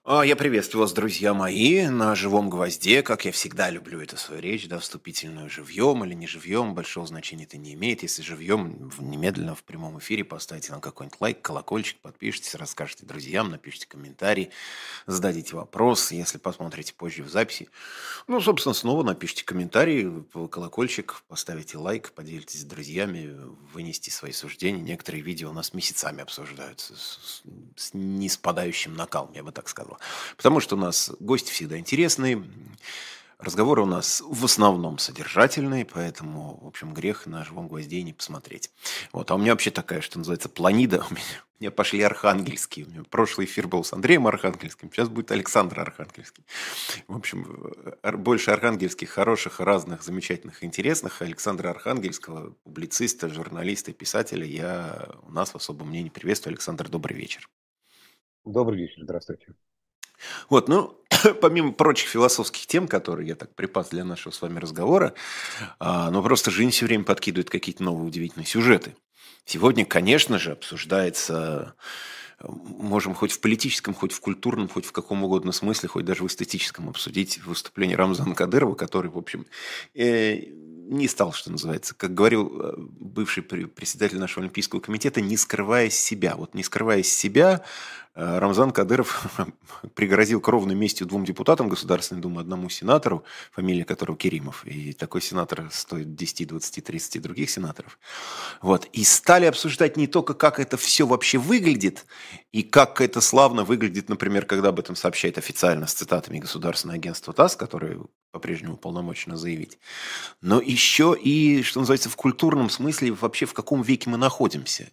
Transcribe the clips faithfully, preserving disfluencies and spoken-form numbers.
А, Я приветствую вас, друзья мои, на живом гвозде, как я всегда люблю эту свою речь, да, вступительную, живьем или не живьем, большого значения это не имеет. Если живьем, в- немедленно в прямом эфире поставьте нам какой-нибудь лайк, колокольчик, подпишитесь, расскажете друзьям, напишите комментарий, зададите вопрос, если посмотрите позже в записи. Ну, собственно, снова напишите комментарий, п- колокольчик, поставите лайк, поделитесь с друзьями, вынести свои суждения. Некоторые видео у нас месяцами обсуждаются с, с- с неспадающим накалом, я бы так сказал. Потому что у нас гости всегда интересные, разговоры у нас в основном содержательные, поэтому, в общем, грех на живом гвозде и не посмотреть. Вот. А у меня вообще такая, что называется, планида. У меня, у меня пошли архангельские. У меня прошлый эфир был с Андреем Архангельским, сейчас будет Александр Архангельский. В общем, ар- больше архангельских, хороших, разных, замечательных, интересных. Александра Архангельского, публициста, журналиста, писателя, я у нас в особом мнении приветствую. Александр, добрый вечер. Добрый вечер, здравствуйте. Вот, ну, помимо прочих философских тем, которые я так припас для нашего с вами разговора, а, ну, просто жизнь все время подкидывает какие-то новые удивительные сюжеты. Сегодня, конечно же, обсуждается, э, можем хоть в политическом, хоть в культурном, хоть в каком угодно смысле, хоть даже в эстетическом обсудить выступление Рамзана Кадырова, который, в общем, э, не стал, что называется, как говорил э, бывший пре- председатель нашего Олимпийского комитета, не скрывая себя. Вот не скрывая себя, э, Рамзан Кадыров пригрозил кровной местью двум депутатам Государственной Думы, одному сенатору, фамилия которого Керимов, и такой сенатор стоит десять, двадцать, тридцать других сенаторов. Вот. И стали обсуждать не только, как это все вообще выглядит, и как это славно выглядит, например, когда об этом сообщает официально с цитатами Государственное агентство ТАСС, которое по-прежнему полномочно заявить, но еще и, что называется, в культурном смысле вообще в каком веке мы находимся.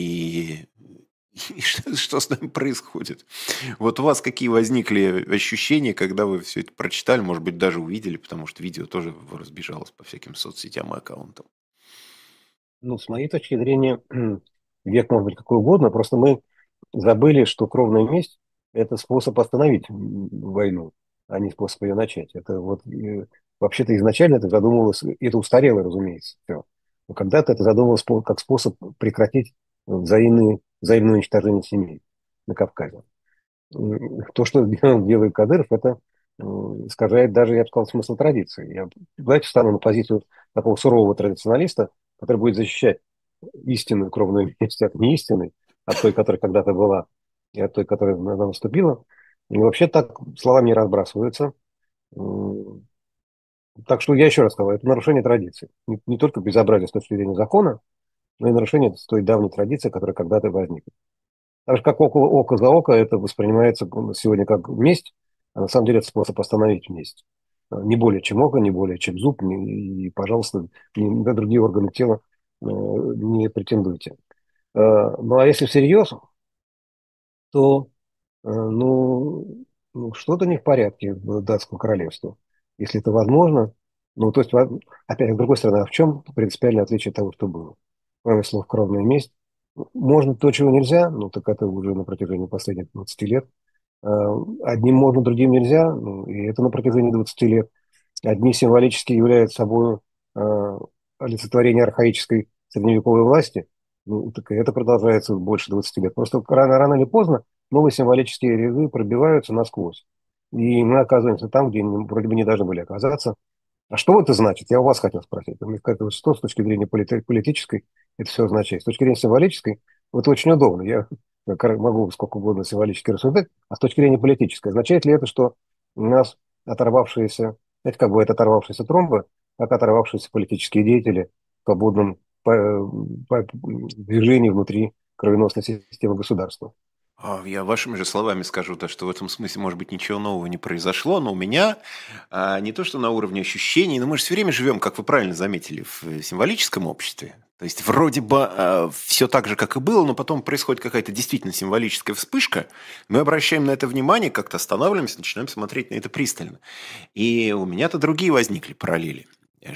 И и что, что с нами происходит? Вот у вас какие возникли ощущения, когда вы все это прочитали, может быть, даже увидели, потому что видео тоже разбежалось по всяким соцсетям и аккаунтам. Ну, с моей точки зрения, век может быть какой угодно, просто мы забыли, что кровная месть – это способ остановить м, войну, а не способ ее начать. Это вот э, вообще-то изначально это задумывалось, и это устарело, разумеется, все. Но когда-то это задумывалось по- как способ прекратить взаимные, взаимное уничтожение семей на Кавказе. М, То, что делал- делает Кадыров, это м, искажает даже, я бы сказал, смысл традиции. Я, давайте встану на позицию такого сурового традиционалиста, который будет защищать истинную кровную месть от неистины, от той, которая когда-то была, и от той, которая она наступила. И вообще так словами не разбрасываются. М, Так что я еще раз сказал, это нарушение традиции. Не, не только безобразие с точки зрения закона, но и нарушение с той давней традиции, которая когда-то возникла. Так же, как око, око за око, это воспринимается сегодня как месть, а на самом деле это способ остановить месть. А, Не более чем око, не более чем зуб, не- и, пожалуйста, ни на другие органы тела э, не претендуйте. Э, Ну, а если всерьез, то э, ну, ну, что-то не в порядке в датском королевстве. Если это возможно, ну, то есть, во- опять, с другой стороны, а в чем принципиальное отличие того, что было? Кроме слов «кровная месть», можно то, чего нельзя, ну, так это уже на протяжении последних двадцати лет. Э, Одним можно, другим нельзя, ну, и это на протяжении двадцати лет. Одни символически являются собой э, олицетворение архаической средневековой власти, ну, так и это продолжается больше двадцати лет. Просто рано, рано или поздно новые символические ряды пробиваются насквозь. И мы оказываемся там, где не- вроде бы не должны были оказаться. А что это значит? Я у вас хотел спросить. Мне кажется, что с точки зрения полити- политической это все означает? С точки зрения символической, вот очень удобно. Я как могу сколько угодно символически рассуждать. А с точки зрения политической, означает ли это, что у нас оторвавшиеся, знаете, как бывает оторвавшиеся тромбы, как оторвавшиеся политические деятели в свободном по- по- движении внутри кровеносной системы государства? А, Я вашими же словами скажу, то, что в этом смысле, может быть, ничего нового не произошло, но у меня а, не то, что на уровне ощущений, но мы же все время живем, как вы правильно заметили, в э, символическом обществе. То есть вроде бы все так же, как и было, но потом происходит какая-то действительно символическая вспышка. Мы обращаем на это внимание, как-то останавливаемся, начинаем смотреть на это пристально. И у меня-то другие возникли параллели.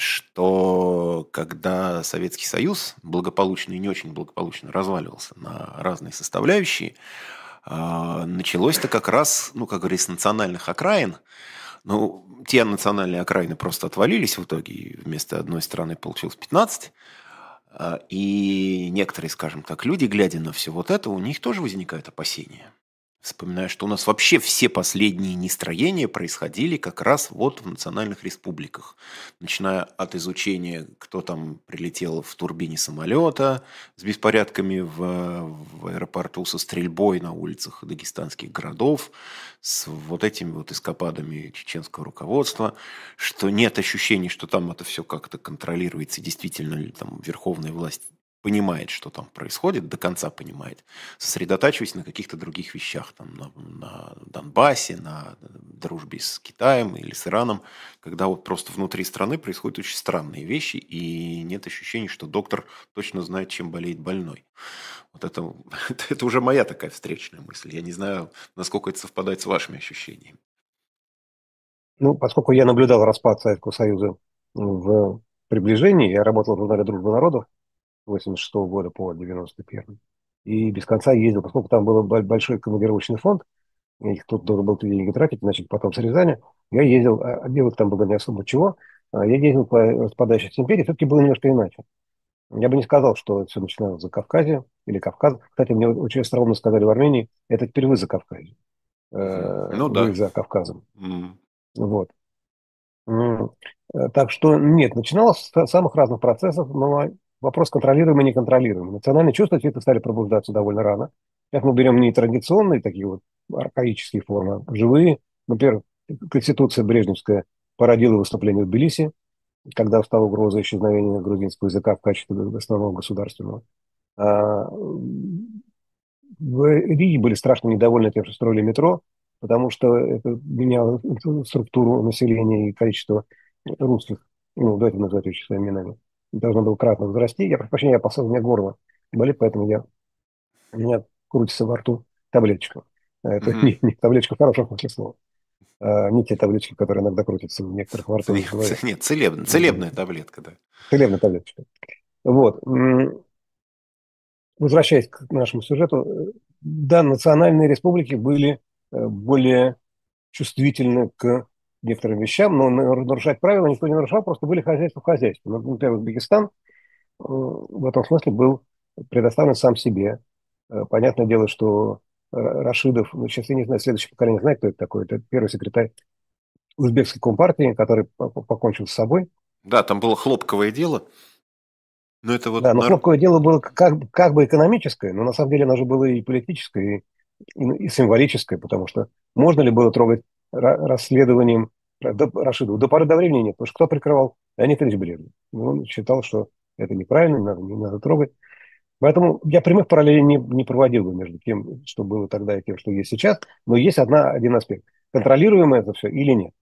Что когда Советский Союз благополучно и не очень благополучно разваливался на разные составляющие, а, началось-то как раз, ну, как говорится, с национальных окраин. Ну, те национальные окраины просто отвалились в итоге, и вместо одной страны получилось пятнадцать. А, И некоторые, скажем так, люди, глядя на все вот это, у них тоже возникают опасения. Вспоминаю, что у нас вообще все последние нестроения происходили как раз вот в национальных республиках. Начиная от изучения, кто там прилетел в турбине самолета, с беспорядками в, в аэропорту, со стрельбой на улицах дагестанских городов, с вот этими вот эскападами чеченского руководства, что нет ощущений, что там это все как-то контролируется, и действительно ли там верховная власть понимает, что там происходит, до конца понимает, сосредотачиваясь на каких-то других вещах, там, на, на Донбассе, на дружбе с Китаем или с Ираном, когда вот просто внутри страны происходят очень странные вещи, и нет ощущения, что доктор точно знает, чем болеет больной. Вот это, это уже моя такая встречная мысль. Я не знаю, насколько это совпадает с вашими ощущениями. Ну, поскольку я наблюдал распад Советского Союза в приближении, я работал в журнале «Дружба народов» с восемьдесят шестого года по девяносто первый. И без конца ездил, поскольку там был большой командировочный фонд, и кто-то должен был эти деньги тратить, значит, потом срезали. Я ездил, а делать там было не особо чего. а Я ездил по распадающейся империи, все-таки было немножко иначе. Я бы не сказал, что это все начиналось за Кавказе или Кавказ. Кстати, мне очень остроумно сказали в Армении, это теперь вы за Кавказе. Мгм. Э, Ну Вы да. за Кавказом. М. Вот. М, э, Так что нет, начиналось с самых разных процессов, но вопрос контролируемый и неконтролируемый. Национальные чувства действительно стали пробуждаться довольно рано. Сейчас мы берем не традиционные такие вот архаические формы, а живые. Например, Конституция Брежневская породила выступление в Тбилиси, когда встала угроза исчезновения грузинского языка в качестве основного государственного. А, В Риге были страшно недовольны тем, что строили метро, потому что это меняло структуру населения и количество русских, ну, давайте назвать вещи своими именами, должно было кратно возрасти. Я прошу прощения, я посыл, у меня горло болит, поэтому я, у меня крутится во рту таблеточка. Это Мгм. не, не таблеточка в хорошем смысле слова, а не те таблеточки, которые иногда крутятся у некоторых во рту и в голове. Нет, нет, целебная, М, целебная таблетка, да. Целебная таблеточка. Вот. М, Возвращаясь к нашему сюжету, э, да, национальные республики были э, более чувствительны к некоторым вещам, но нарушать правила никто не нарушал, просто были хозяйство в хозяйстве. Ну, например, Узбекистан э, в этом смысле был предоставлен сам себе. Э, Понятное дело, что э, Рашидов, ну, сейчас я не знаю, следующее поколение знает, кто это такой. Это первый секретарь узбекской компартии, который по- по- покончил с собой. Да, там было хлопковое дело, но это вот Да, но нар- хлопковое дело было как, как бы экономическое, но на самом деле оно же было и политическое, и, и, и символическое, потому что можно ли было трогать ра- расследованием до, Рашидова? До поры до времени нет, потому что кто прикрывал? Леонид Ильич Брежнев. И он считал, что это неправильно, не надо, не надо трогать. Поэтому я прямых параллелей не, не проводил бы между тем, что было тогда, и тем, что есть сейчас. Но есть одна, один аспект. Контролируемо это все или нет?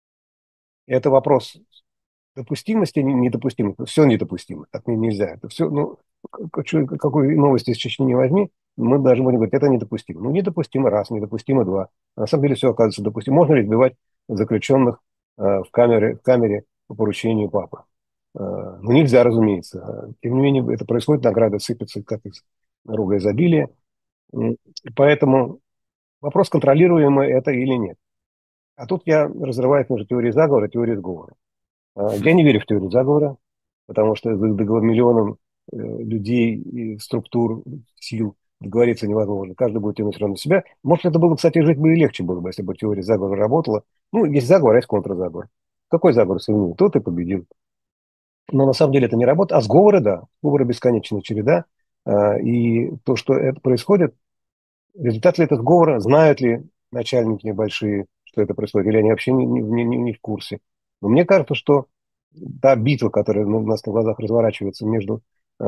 Это вопрос допустимости, не- недопустимости. Все недопустимо. Так не- нельзя. Это все, ну, к- чё- какой новости из Чечни не возьми, мы даже будем говорить, это недопустимо. Ну, недопустимо раз, недопустимо два. А на самом деле все оказывается допустимо. Можно ли избивать заключенных э, в камере, в камере по поручению папы? Э, ну, нельзя, разумеется. А, Тем не менее, это происходит, награды сыпятся, как из рога изобилия. М, Поэтому вопрос, контролируемый это или нет. А тут я разрываюсь между теорией заговора и теорией сговора. А, Я не верю в теорию заговора, потому что с договор миллионом э, людей и структур, сил договориться невозможно. Каждый будет тянуть равно на себя. Может, это было, кстати, жить бы и легче было бы, если бы теория заговора работала. Ну, есть заговор, а есть контрзаговор. Какой заговор сильнее? Тот и победил. Но на самом деле это не работает. А сговоры, да. Сговоры бесконечная череда. А, И то, что это происходит, результат ли это сговора, знают ли начальники большие, что это происходит, или они вообще не, не, не, не в курсе. Но мне кажется, что та битва, которая у нас на глазах разворачивается между э,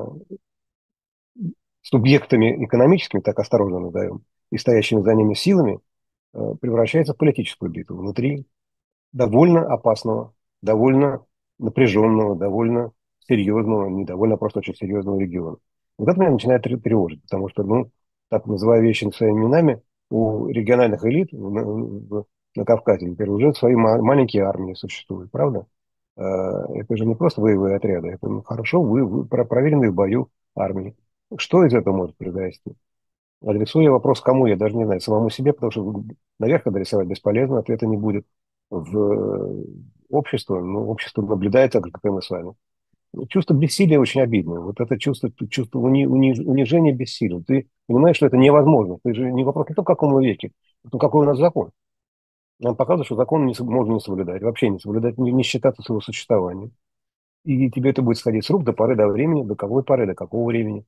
субъектами экономическими, так осторожно назовем, и стоящими за ними силами, э, превращается в политическую битву внутри довольно опасного, довольно напряженного, довольно серьезного, не довольно, а просто очень серьезного региона. Вот это меня начинает тре- тревожить, потому что, ну, так называя вещи своими именами, у региональных элит на, в- на Кавказе, например, уже свои ма- маленькие армии существуют, правда? Э, Это же не просто боевые отряды, это ну, хорошо вы, вы, про- проверенные в бою армии. Что из этого может произойти? Адресую я вопрос кому, я даже не знаю, самому себе, потому что наверх адресовать бесполезно, ответа не будет в э, общество, ну, общество наблюдает так же, как и мы с вами. чувство бессилия очень обидное. Вот это чувство, чувство уни- уни- унижения, бессилия. Ты понимаешь, что это невозможно. Ты же не вопрос не то, в каком веке, а то, какой у нас закон. Нам показывают, что закон не, соб- можно не соблюдать, вообще не соблюдать, не, не считаться своего существования. И тебе это будет сходить с рук до поры до времени, до какой поры, до какого времени.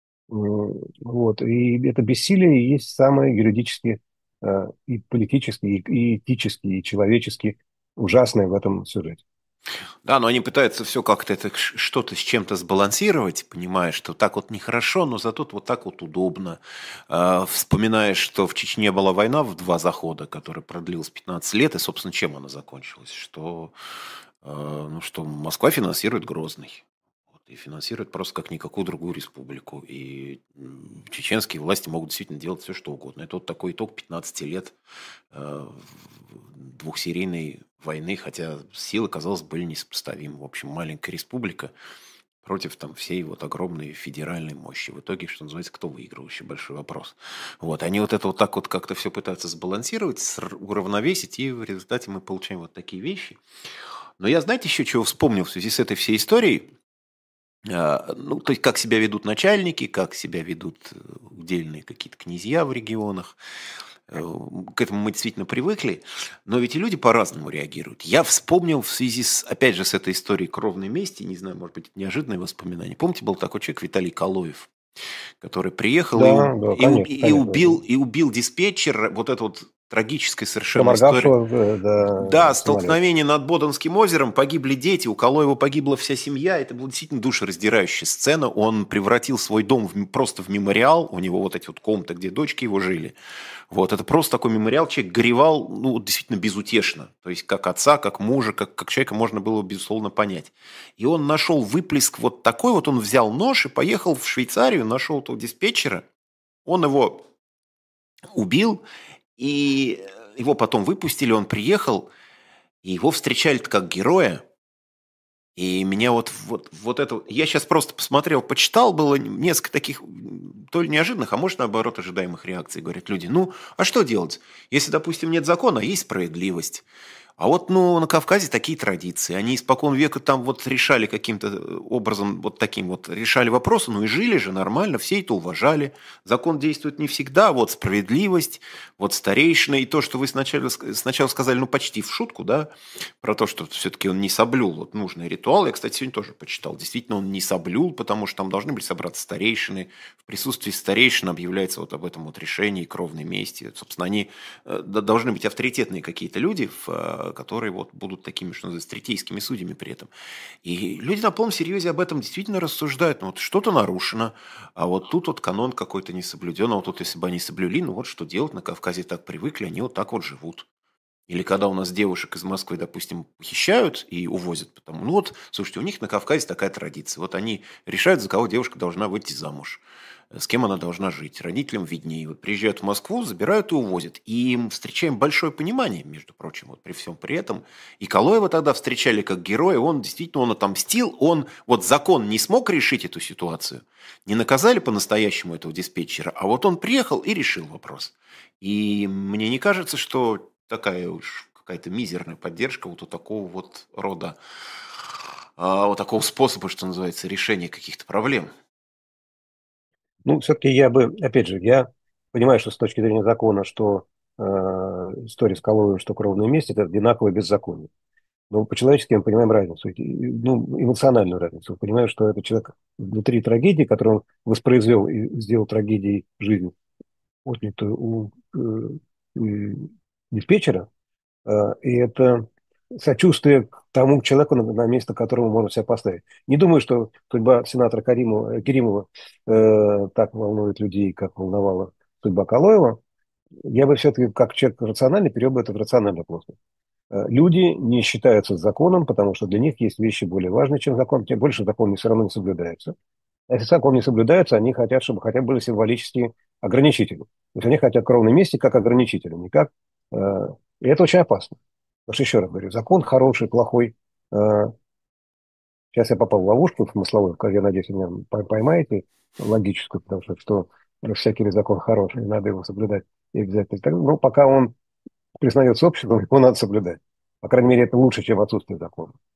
М, Вот. И это бессилие и есть самое юридически, э, и политически, и, и этически, и человечески ужасное в этом сюжете. Да, но они пытаются все как-то это ш- что-то с чем-то сбалансировать, понимая, что так вот нехорошо, но зато вот так вот удобно. А, вспоминая, что в Чечне была война в два захода, которая продлилась пятнадцать лет, и, собственно, чем она закончилась? Что, э, ну, что Москва финансирует Грозный. Вот, и финансирует просто как никакую другую республику. И м, чеченские власти могут действительно делать все, что угодно. Это вот такой итог пятнадцати лет э, двухсерийной войны, хотя силы, казалось, были несопоставимы. В общем, маленькая республика против там всей вот огромной федеральной мощи. В итоге, что называется, кто выиграл, еще большой вопрос. Вот, они вот это вот так вот как-то все пытаются сбалансировать, ср- уравновесить, и в результате мы получаем вот такие вещи. Но я, знаете, еще чего вспомнил в связи с этой всей историей? А, ну, то есть, как себя ведут начальники, как себя ведут э, удельные какие-то князья в регионах. Э, К этому мы действительно привыкли, но ведь и люди по-разному реагируют. Я вспомнил в связи с, опять же, с этой историей кровной мести, не знаю, может быть, это неожиданное воспоминание. Помните, был такой человек Виталий Калоев, который приехал и, Да, уб- да, и, уб- конечно, и конечно. убил, и убил диспетчера. Вот это вот трагическая совершенно история. Проморгавшего э, Да, до самолета. столкновение над Боденским озером, погибли дети, у Калоева погибла вся семья. Это была действительно душераздирающая сцена. Он превратил свой дом в, м- просто в мемориал. У него вот эти вот комнаты, где дочки его жили. Вот, это просто такой мемориал. Человек горевал, ну, вот действительно безутешно. То есть, как отца, как мужа, как, как человека можно было, безусловно, понять. И он нашел выплеск вот такой. Вот он взял нож и поехал в Швейцарию, нашел этого диспетчера. Он его убил, и его потом выпустили, он приехал, и его встречали как героя. И меня вот, вот, вот это... вот- Я сейчас просто посмотрел, почитал, было несколько таких м, то ли неожиданных, а может, наоборот, ожидаемых реакций. Говорят люди, ну, а что делать? Если, допустим, нет закона, а есть справедливость. А вот, ну, на Кавказе такие традиции. Они испокон века там вот решали каким-то э, образом, вот таким вот, решали вопросы, ну и жили же нормально, все это уважали. Закон действует не всегда, вот справедливость, вот старейшина. И то, что вы сначала, ск- сначала сказали, ну, почти в шутку, да, про то, что все-таки он не соблюл вот нужный ритуал. Я, кстати, сегодня тоже почитал. Действительно, он не соблюл, потому что там должны были собраться старейшины. В присутствии старейшин объявляется вот об этом вот решении кровной мести. Собственно, они э, д- должны быть авторитетные какие-то люди, в, э, которые вот будут такими, что называется, третейскими судьями при этом. И люди на полном серьезе об этом действительно рассуждают. Ну, вот что-то нарушено, а вот тут вот канон какой-то не соблюден, а вот тут, если бы они соблюли, ну вот что делать, на Кавказе так привыкли, они вот так вот живут. Или когда у нас девушек из Москвы, допустим, похищают и увозят, потому, ну вот, слушайте, у них на Кавказе такая традиция. Вот они решают, за кого девушка должна выйти замуж, э, с кем она должна жить. Родителям виднее. Вот приезжают в Москву, забирают и увозят. И мы встречаем большое понимание, между прочим, вот при всем при этом. И Калоева тогда встречали как героя. Он действительно, он отомстил. Он, вот закон не смог решить эту ситуацию. Не наказали по-настоящему этого диспетчера. А вот он приехал и решил вопрос. И мне не кажется, что такая уж какая-то мизерная поддержка вот у такого вот рода, а, вот такого способа, что называется, решения каких-то проблем. Ну, все-таки я бы, опять же, я понимаю, что с точки зрения закона, что э, история с Каловым, что кровная месть, это одинаковое беззаконие. Но по-человечески мы понимаем разницу, и- и, ну, эмоциональную разницу. Понимаю, что это человек внутри трагедии, которую он воспроизвел и сделал трагедией жизни, отнятую у э, э, диспетчера, Э, И это сочувствие к тому человеку, на, на место которого можно себя поставить. Не думаю, что судьба сенатора Каримова, э, Керимова э, так волнует людей, как волновала судьба Калоева. Я бы все-таки, как человек рациональный, перевел бы это в рациональную плоскость. Э, Люди не считаются с законом, потому что для них есть вещи более важные, чем закон, тем больше закон все равно не соблюдается. А если закон не соблюдается, они хотят, чтобы хотя бы были символические ограничители. То есть они хотят кровной мести как ограничителя, не как... э, И это очень опасно. Потому что, еще раз говорю, закон хороший, плохой. Э, Сейчас я попал в ловушку смысловую, как я надеюсь, вы меня пой- поймаете, логическую, потому что, что всякий ли закон хороший, надо его соблюдать и обязательно. Так, ну, пока он признается обществом, его надо соблюдать. По крайней мере, это лучше, чем отсутствие закона.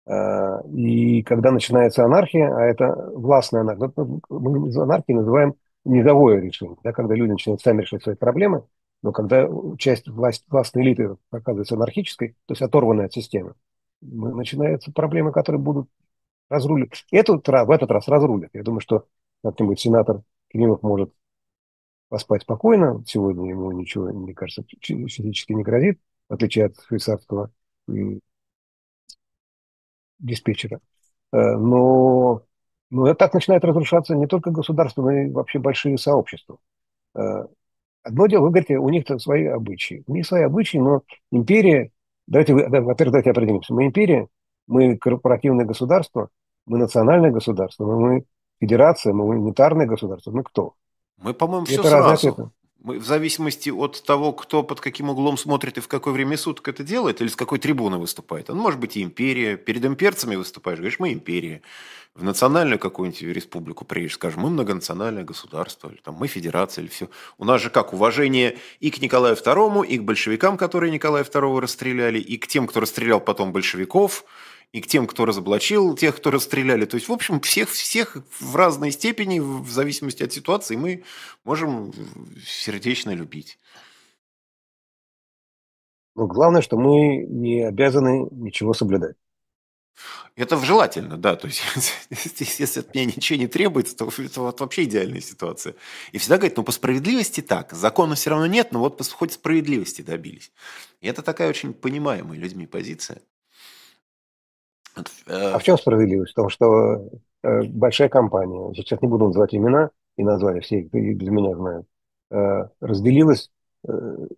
А, И когда начинается анархия, а это властная анархия, ну, мы анархией называем низовое решение, да, когда люди начинают сами решать свои проблемы, но когда часть власть, властной элиты оказывается анархической, то есть оторванной от системы, ну, начинаются проблемы, которые будут разрулить. Этот, раз- в этот раз разрулят. Я думаю, что как-нибудь сенатор Климов может поспать спокойно. Сегодня ему ничего, мне кажется, фи- физически не грозит, в отличие от швейцарского м, диспетчера. Э, Но, но это так начинает разрушаться не только государство, но и вообще большие сообщества. Э, Одно дело, вы говорите, у них-то свои обычаи. У них свои обычаи, но империя, давайте, вы- да, во-первых, давайте определимся. Мы империя, мы корпоративное государство, мы национальное государство, мы, мы федерация, мы унитарное государство. Мы кто? Мы, по-моему, И все это разные сразу. ответы. Мы в зависимости от того, кто под каким углом смотрит и в какое время суток это делает, или с какой трибуны выступает. Он может быть и империя. Перед имперцами выступаешь, говоришь, мы империя. В национальную какую-нибудь республику приедешь, скажем, мы многонациональное государство, или там мы федерация, или все. У нас же как уважение и к Николаю Второму, и к большевикам, которые Николая Второго расстреляли, и к тем, кто расстрелял потом большевиков, и к тем, кто разоблачил тех, кто расстреляли. То есть, в общем, всех, всех в разной степени, в зависимости от ситуации, мы можем сердечно любить. Но главное, что мы не обязаны ничего соблюдать. Это желательно, да. То есть, если если от меня ничего не требуется, то это вот вообще идеальная ситуация. И всегда говорит, ну, по справедливости так. Закона все равно нет, но вот хоть справедливости добились. И это такая очень понимаемая людьми позиция. Вот, А э, в чем справедливость? В том, что э, большая компания, сейчас не буду называть имена, и названия все их и для меня знают, э, разделилась, э,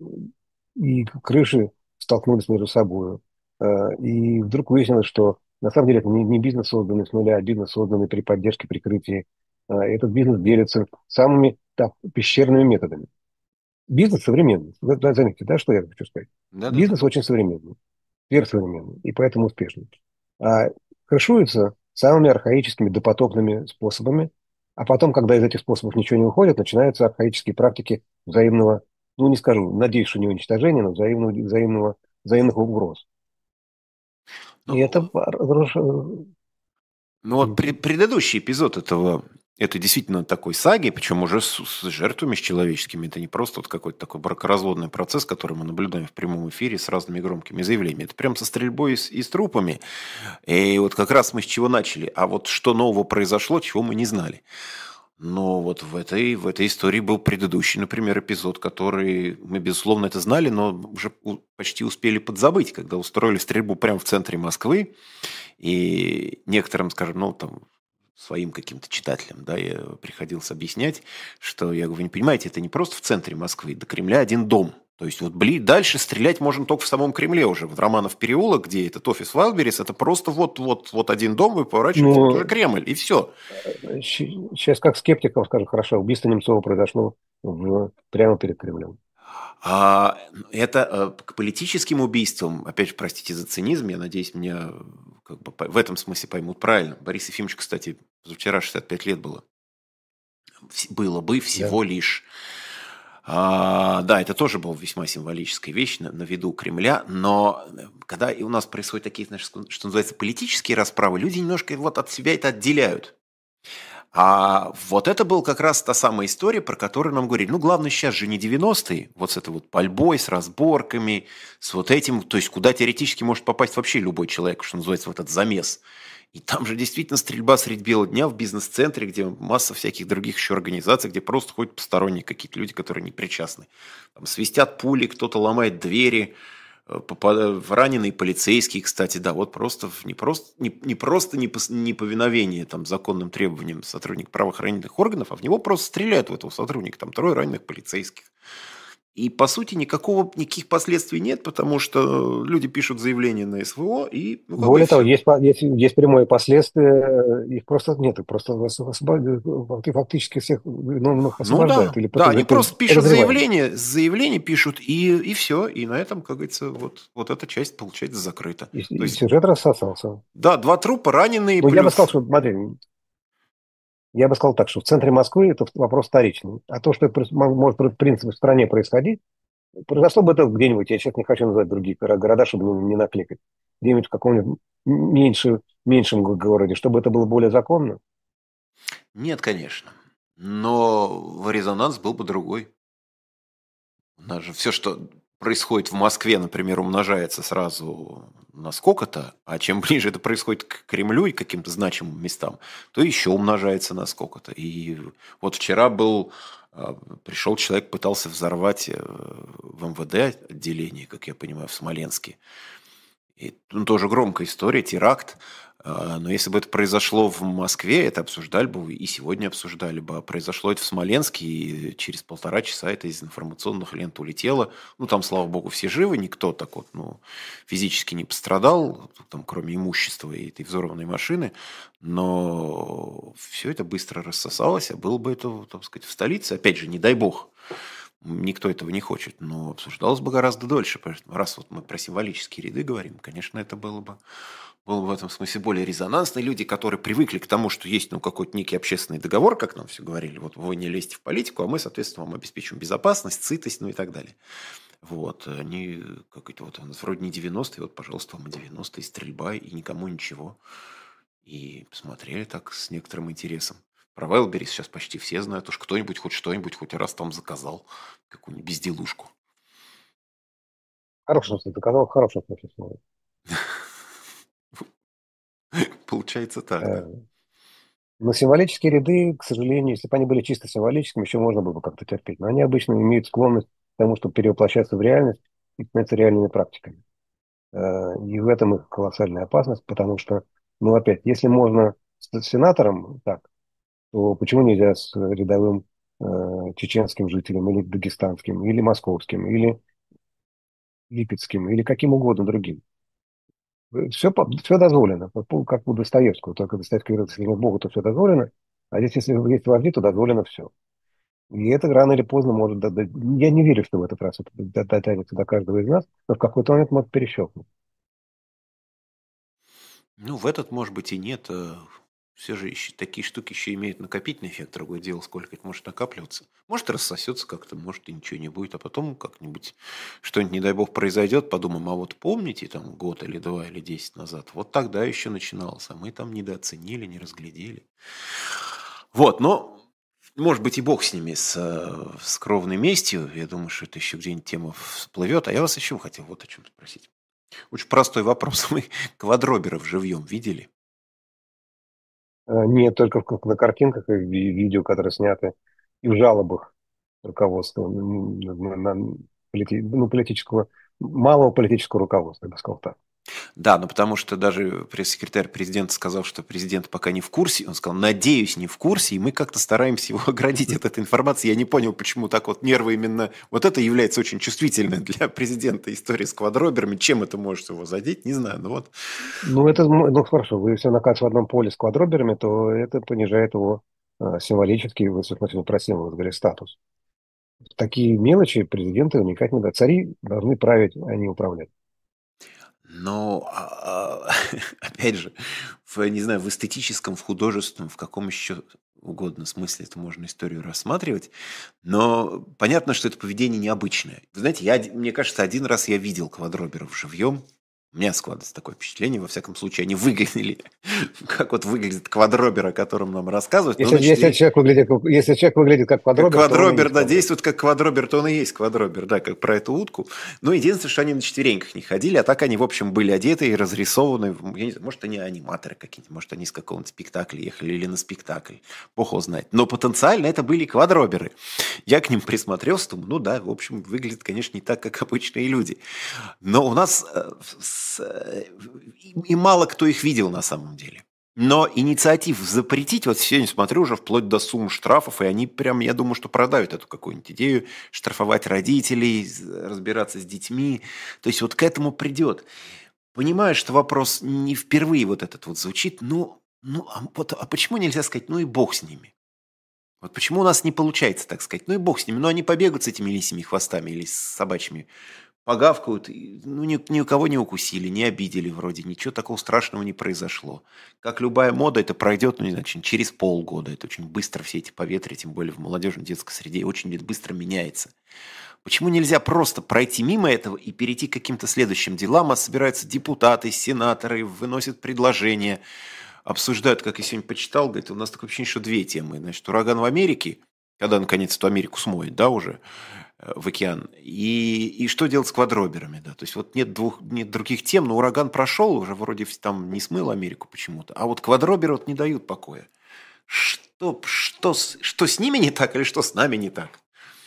и крыши столкнулись между собой. Э, и вдруг выяснилось, что на самом деле это не, не бизнес, созданный с нуля, а бизнес, созданный при поддержке, прикрытии. Э, этот бизнес делится самыми так, пещерными методами. Бизнес современный. Вы да, заметьте, да, что я хочу сказать? Да-да-да. Бизнес очень современный, сверхсовременный, и поэтому успешный. А крышуется самыми архаическими допотопными способами, а потом, когда из этих способов ничего не выходит, начинаются архаические практики взаимного, ну, не скажу, надеюсь, что не уничтожения, но взаимного, взаимного, взаимных угроз. И это Ну, разруш- Ну вот Мгм. пре- предыдущий эпизод этого, это действительно такой саги, причем уже с, с жертвами с человеческими. Это не просто вот какой-то такой бракоразводный процесс, который мы наблюдаем в прямом эфире с разными громкими заявлениями. Это прям со стрельбой и с, и с трупами. И вот как раз мы с чего начали. А вот что нового произошло, чего мы не знали. Но вот в этой, в этой истории был предыдущий, например, эпизод, который мы, безусловно, это знали, но уже у- почти успели подзабыть, когда устроили стрельбу прямо в центре Москвы. И некоторым, скажем, ну, там, своим каким-то читателям, да, я приходилось объяснять, что, я говорю, вы не понимаете, это не просто в центре Москвы, до Кремля один дом. То есть вот бли, дальше стрелять можно только в самом Кремле уже. В Романов переулок, где этот офис Вайлдберрис, это просто вот, вот, вот один дом, вы поворачиваете, вот уже Ну, Кремль, и все. сейчас как скептик вам скажу, хорошо, убийство Немцова произошло в- прямо перед Кремлем. А это э, к политическим убийствам, опять же, простите за цинизм, я надеюсь, меня э, как бы, по- в этом смысле поймут правильно. Борис Ефимович, кстати, вчера шестьдесят пять лет было. Вс- Было бы Да. всего лишь. А, да, это тоже была весьма символическая вещь на, на виду Кремля, но э, когда и у нас происходят такие, знаешь, что, что называется, политические расправы, люди немножко вот от себя это отделяют. А вот это был как раз та самая история, про которую нам говорили. Ну, главное, сейчас же не девяностые, вот с этой вот пальбой, с разборками, с вот этим, то есть куда теоретически может попасть вообще любой человек, что называется, в этот замес. И там же действительно стрельба средь бела дня в бизнес-центре, где масса всяких других еще организаций, где просто ходят посторонние какие-то люди, которые не причастны. Там свистят пули, кто-то ломает двери, э, попада- раненые полицейские, кстати, да, вот просто в- не просто, не, не просто непос- неповиновение там, законным требованиям сотрудника правоохранительных органов, а в него просто стреляют в этого сотрудника, там трое раненых полицейских. И, по сути, никакого, никаких последствий нет, потому что люди пишут заявление на СВО, и, ну, как бы, и Более того, все. есть, по- есть, есть прямое последствие, их просто нет, их просто вас освобождают, факти- фактически всех виновных Ну освобождают да, или да, они подозр- просто пишут подозреваемых. заявление, заявление пишут, и, и все, и на этом, как говорится, вот, вот эта часть получается закрыта. И, То и есть, сюжет рассосался. да, два трупа, раненые, Но я бы сказал, плюс. что, смотри, я бы сказал так, что в центре Москвы это вопрос вторичный. А то, что прос- мо- может, в принципе, в стране происходить, произошло бы это где-нибудь, я сейчас не хочу назвать другие горо- города, чтобы не, не накликать, где-нибудь в каком-нибудь меньше, меньшем го- городе, чтобы это было более законно? Нет, конечно. Но резонанс был бы другой. У нас же все, что происходит в Москве, например, умножается сразу на сколько-то, а чем ближе это происходит к Кремлю и к каким-то значимым местам, то еще умножается на сколько-то. И вот вчера был, а, пришел человек, пытался взорвать э, в эм вэ дэ отделение, как я понимаю, в Смоленске. И, ну, тоже громкая история, теракт. А, Но если бы это произошло в Москве, это обсуждали бы и сегодня обсуждали бы. А произошло это в Смоленске, и через полтора часа это из информационных лент улетело. Ну, там, слава богу, все живы, никто так вот, ну, физически не пострадал, там, кроме имущества и этой взорванной машины. Но все это быстро рассосалось, а было бы это, так сказать, в столице. Опять же, не дай бог. Никто этого не хочет, но обсуждалось бы гораздо дольше. Поэтому раз вот мы про символические ряды говорим, конечно, это было бы, было бы в этом смысле более резонансно. Люди, которые привыкли к тому, что есть ну, какой-то некий общественный договор, как нам все говорили, вот вы не лезьте в политику, а мы, соответственно, вам обеспечим безопасность, сытость, ну и так далее. Вот, они, как это вот, у нас вроде не девяностые, вот, пожалуйста, вам и девяностые, стрельба, и никому ничего. И посмотрели так с некоторым интересом. Про Wildberries сейчас почти все знают. Уж кто-нибудь хоть что-нибудь хоть раз там заказал. Какую-нибудь безделушку. Хороший, ты заказал хороший смысле. Получается так, да. Э, Но символические ряды, к сожалению, если бы они были чисто символическими, еще можно было бы как-то терпеть. Но они обычно имеют склонность к тому, чтобы перевоплощаться в реальность и становиться реальными практиками. Э, И в этом их колоссальная опасность, потому что, ну, опять, если можно с сенатором так, то почему нельзя с рядовым э, чеченским жителем или дагестанским, или московским, или липецким, или каким угодно другим? Все, все дозволено, как у Достоевского. Только Достоевский говорит, если нет Бога, то все дозволено, а здесь, если есть вожди, то дозволено все. И это рано или поздно может... до- до- Я не верю, что в этот раз это д- дотянется до каждого из нас, но в какой-то момент может перещелкнуть. Ну, в этот, может быть, и нет. э, Все же еще, такие штуки еще имеют накопительный эффект. Другое дело, сколько это может накапливаться. Может, рассосется как-то, может, и ничего не будет. А потом как-нибудь что-нибудь, не дай бог, произойдет. Подумаем, а вот помните, там, год или два или десять назад, вот тогда еще начиналось. А мы там недооценили, не разглядели. Вот, но, может быть, и бог с ними, с, э, с кровной местью. Я думаю, что это еще где-нибудь тема всплывет. А я вас еще хотел вот о чем спросить. Очень простой вопрос. Мы квадроберов живьем видели? Э, Нет, только в- на картинках и в ви- видео, которые сняты, и в жалобах руководства, м, на, на полити- ну, политического, малого политического руководства, я бы сказал так. Да, но потому что даже пресс-секретарь президента сказал, что президент пока не в курсе. Он сказал, надеюсь, не в курсе, и мы как-то стараемся его оградить от этой информации. Я не понял, почему так вот нервы именно... Вот это является очень чувствительной для президента история с квадроберами. Чем это может его задеть, не знаю. Но вот, Ну, это, м- ну, хорошо, вы все наказ в одном поле с квадроберами, то это понижает его э, символически, в смысле, про символ, вот говоря, статус. Такие мелочи президенты уникать не дают. Цари должны править, а не управлять. но а, а, опять же, в, не знаю, в эстетическом, в художественном, в каком еще угодно смысле это можно историю рассматривать, но понятно, что это поведение необычное. Вы знаете, я, оди- мне кажется, один раз я видел квадроберов живьем. У меня складывается такое впечатление, во всяком случае, они выглядели, как вот выглядит квадробер, о котором нам рассказывают. Но, Если, значит, если человек выглядит, как- если человек выглядит как как квадробер, то он и квадробер, есть да, квадробер. действует как квадробер, то он и есть квадробер, да, как про эту утку. Но единственное, что они на четвереньках не ходили, а так они, в общем, были одеты и разрисованы. Я не знаю, может, они аниматоры какие-нибудь, может, они с какого-нибудь спектакля ехали или на спектакль. Бог его знает. Но потенциально это были квадроберы. Я к ним присмотрелся, думаю, ну да, в общем, выглядит, конечно, не так, как обычные люди. Но у нас э, с- э, и и мало кто их видел на самом деле. Но инициатив запретить, вот сегодня смотрю уже вплоть до сумм штрафов, и они прям, я думаю, что продавят эту какую-нибудь идею, штрафовать родителей, з- разбираться с детьми. То есть вот к этому придет. Понимаю, что вопрос не впервые вот этот вот звучит, ну, ну а, вот, а почему нельзя сказать, ну и бог с ними? Вот почему у нас не получается так сказать, ну и бог с ними, ну они побегают с этими лисьими хвостами или с собачьими погавкают, и, ну, ни, ни у кого не укусили, не обидели вроде, ничего такого страшного не произошло. Как любая мода, это пройдет, ну, не знаю, через полгода. Это очень быстро все эти поветрия, тем более в молодежной детской среде, очень быстро меняется. Почему нельзя просто пройти мимо этого и перейти к каким-то следующим делам? А собираются депутаты, сенаторы, выносят предложения, обсуждают, как я сегодня почитал, говорит, у нас такое ощущение, что две темы. Значит, ураган в Америке, когда наконец эту Америку смоет, да, уже э, в океан, и, и что делать с квадроберами, да, то есть вот нет, двух, нет других тем, но ураган прошел, уже вроде там не смыл Америку почему-то, а вот квадроберы вот не дают покоя. Что, что, с- что с ними не так или что с нами не так?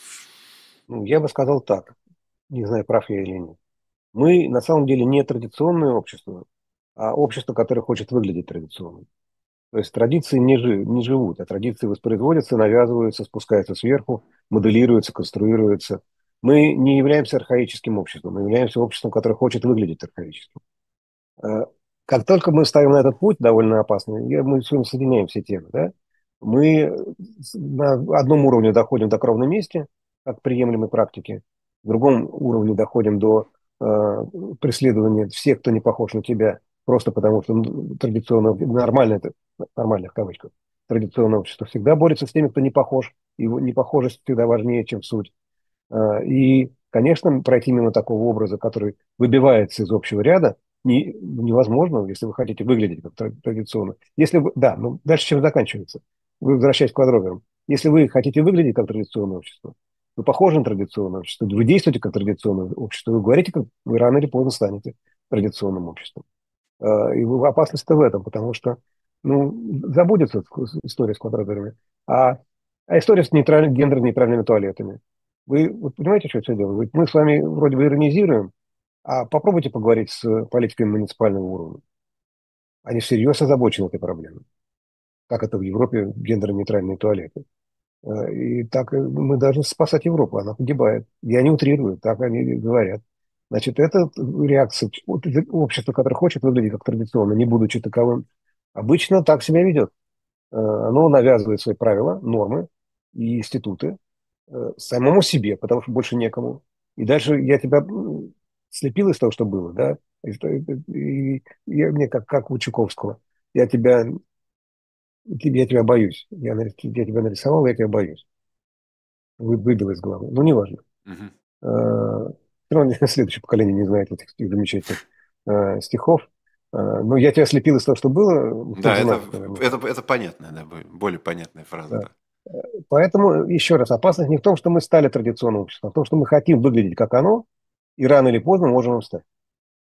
Ну, я бы сказал так, не знаю, прав я или нет. Мы на самом деле не традиционное общество, а общество, которое хочет выглядеть традиционным. То есть традиции не, жи- не живут, а традиции воспроизводятся, навязываются, спускаются сверху, моделируются, конструируются. Мы не являемся архаическим обществом, мы являемся обществом, которое хочет выглядеть архаическим. Э, Как только мы ставим на этот путь, довольно опасный, я- мы сегодня соединяем все темы, да, мы с- на одном уровне доходим до кровной мести, как приемлемой практики, в другом уровне доходим до э, преследования всех, кто не похож на тебя, просто потому что ну, традиционно, нормально это, нормально в кавычках, традиционное общество всегда борется с теми, кто не похож, и непохожесть всегда важнее, чем суть. Э, И, конечно, пройти мимо такого образа, который выбивается из общего ряда, не, невозможно, если вы хотите выглядеть как тра- традиционно. Если вы, да, ну дальше чем заканчивается? Вы возвращаетесь к квадроверам. Если вы хотите выглядеть как традиционное общество, вы похожи на традиционное общество, вы действуете как традиционное общество, вы говорите, как вы рано или поздно станете традиционным обществом. Э, И вы- опасность-то в этом, потому что ну, забудется история с квадроциклами. А, а история с нейтраль- гендерно-нейтральными туалетами. Вы вот понимаете, что это дело? Ведь мы с вами вроде бы иронизируем, а попробуйте поговорить с политиками муниципального уровня. Они всерьез озабочены этой проблемой. Как это в Европе гендерно-нейтральные туалеты. Э, И так э, мы должны спасать Европу, она погибает. Я не утрирую, так они говорят. Значит, это реакция вот это общества, которое хочет выглядеть как традиционно, не будучи таковым, обычно так себя ведет. Э, Оно навязывает свои правила, нормы и институты э, самому себе, потому что больше некому. И дальше я тебя м, слепил из того, что было, да, и, что- и я, мне как, как у Чуковского. Я тебя, я тебя боюсь. Я, нарис- я тебя нарисовал, я тебя боюсь. Вы, выбил из головы. Ну, неважно. Мгм. Э, Всё равно следующее поколение не знает этих замечательных э, стихов. Э, Но я тебя слепил из того, что было, Да, тоже это, надо, наверное. это, это понятная, да, бо- более понятная фраза, Да. да. Поэтому, еще раз, опасность не в том, что мы стали традиционным обществом, а в том, что мы хотим выглядеть как оно, и рано или поздно можем им стать.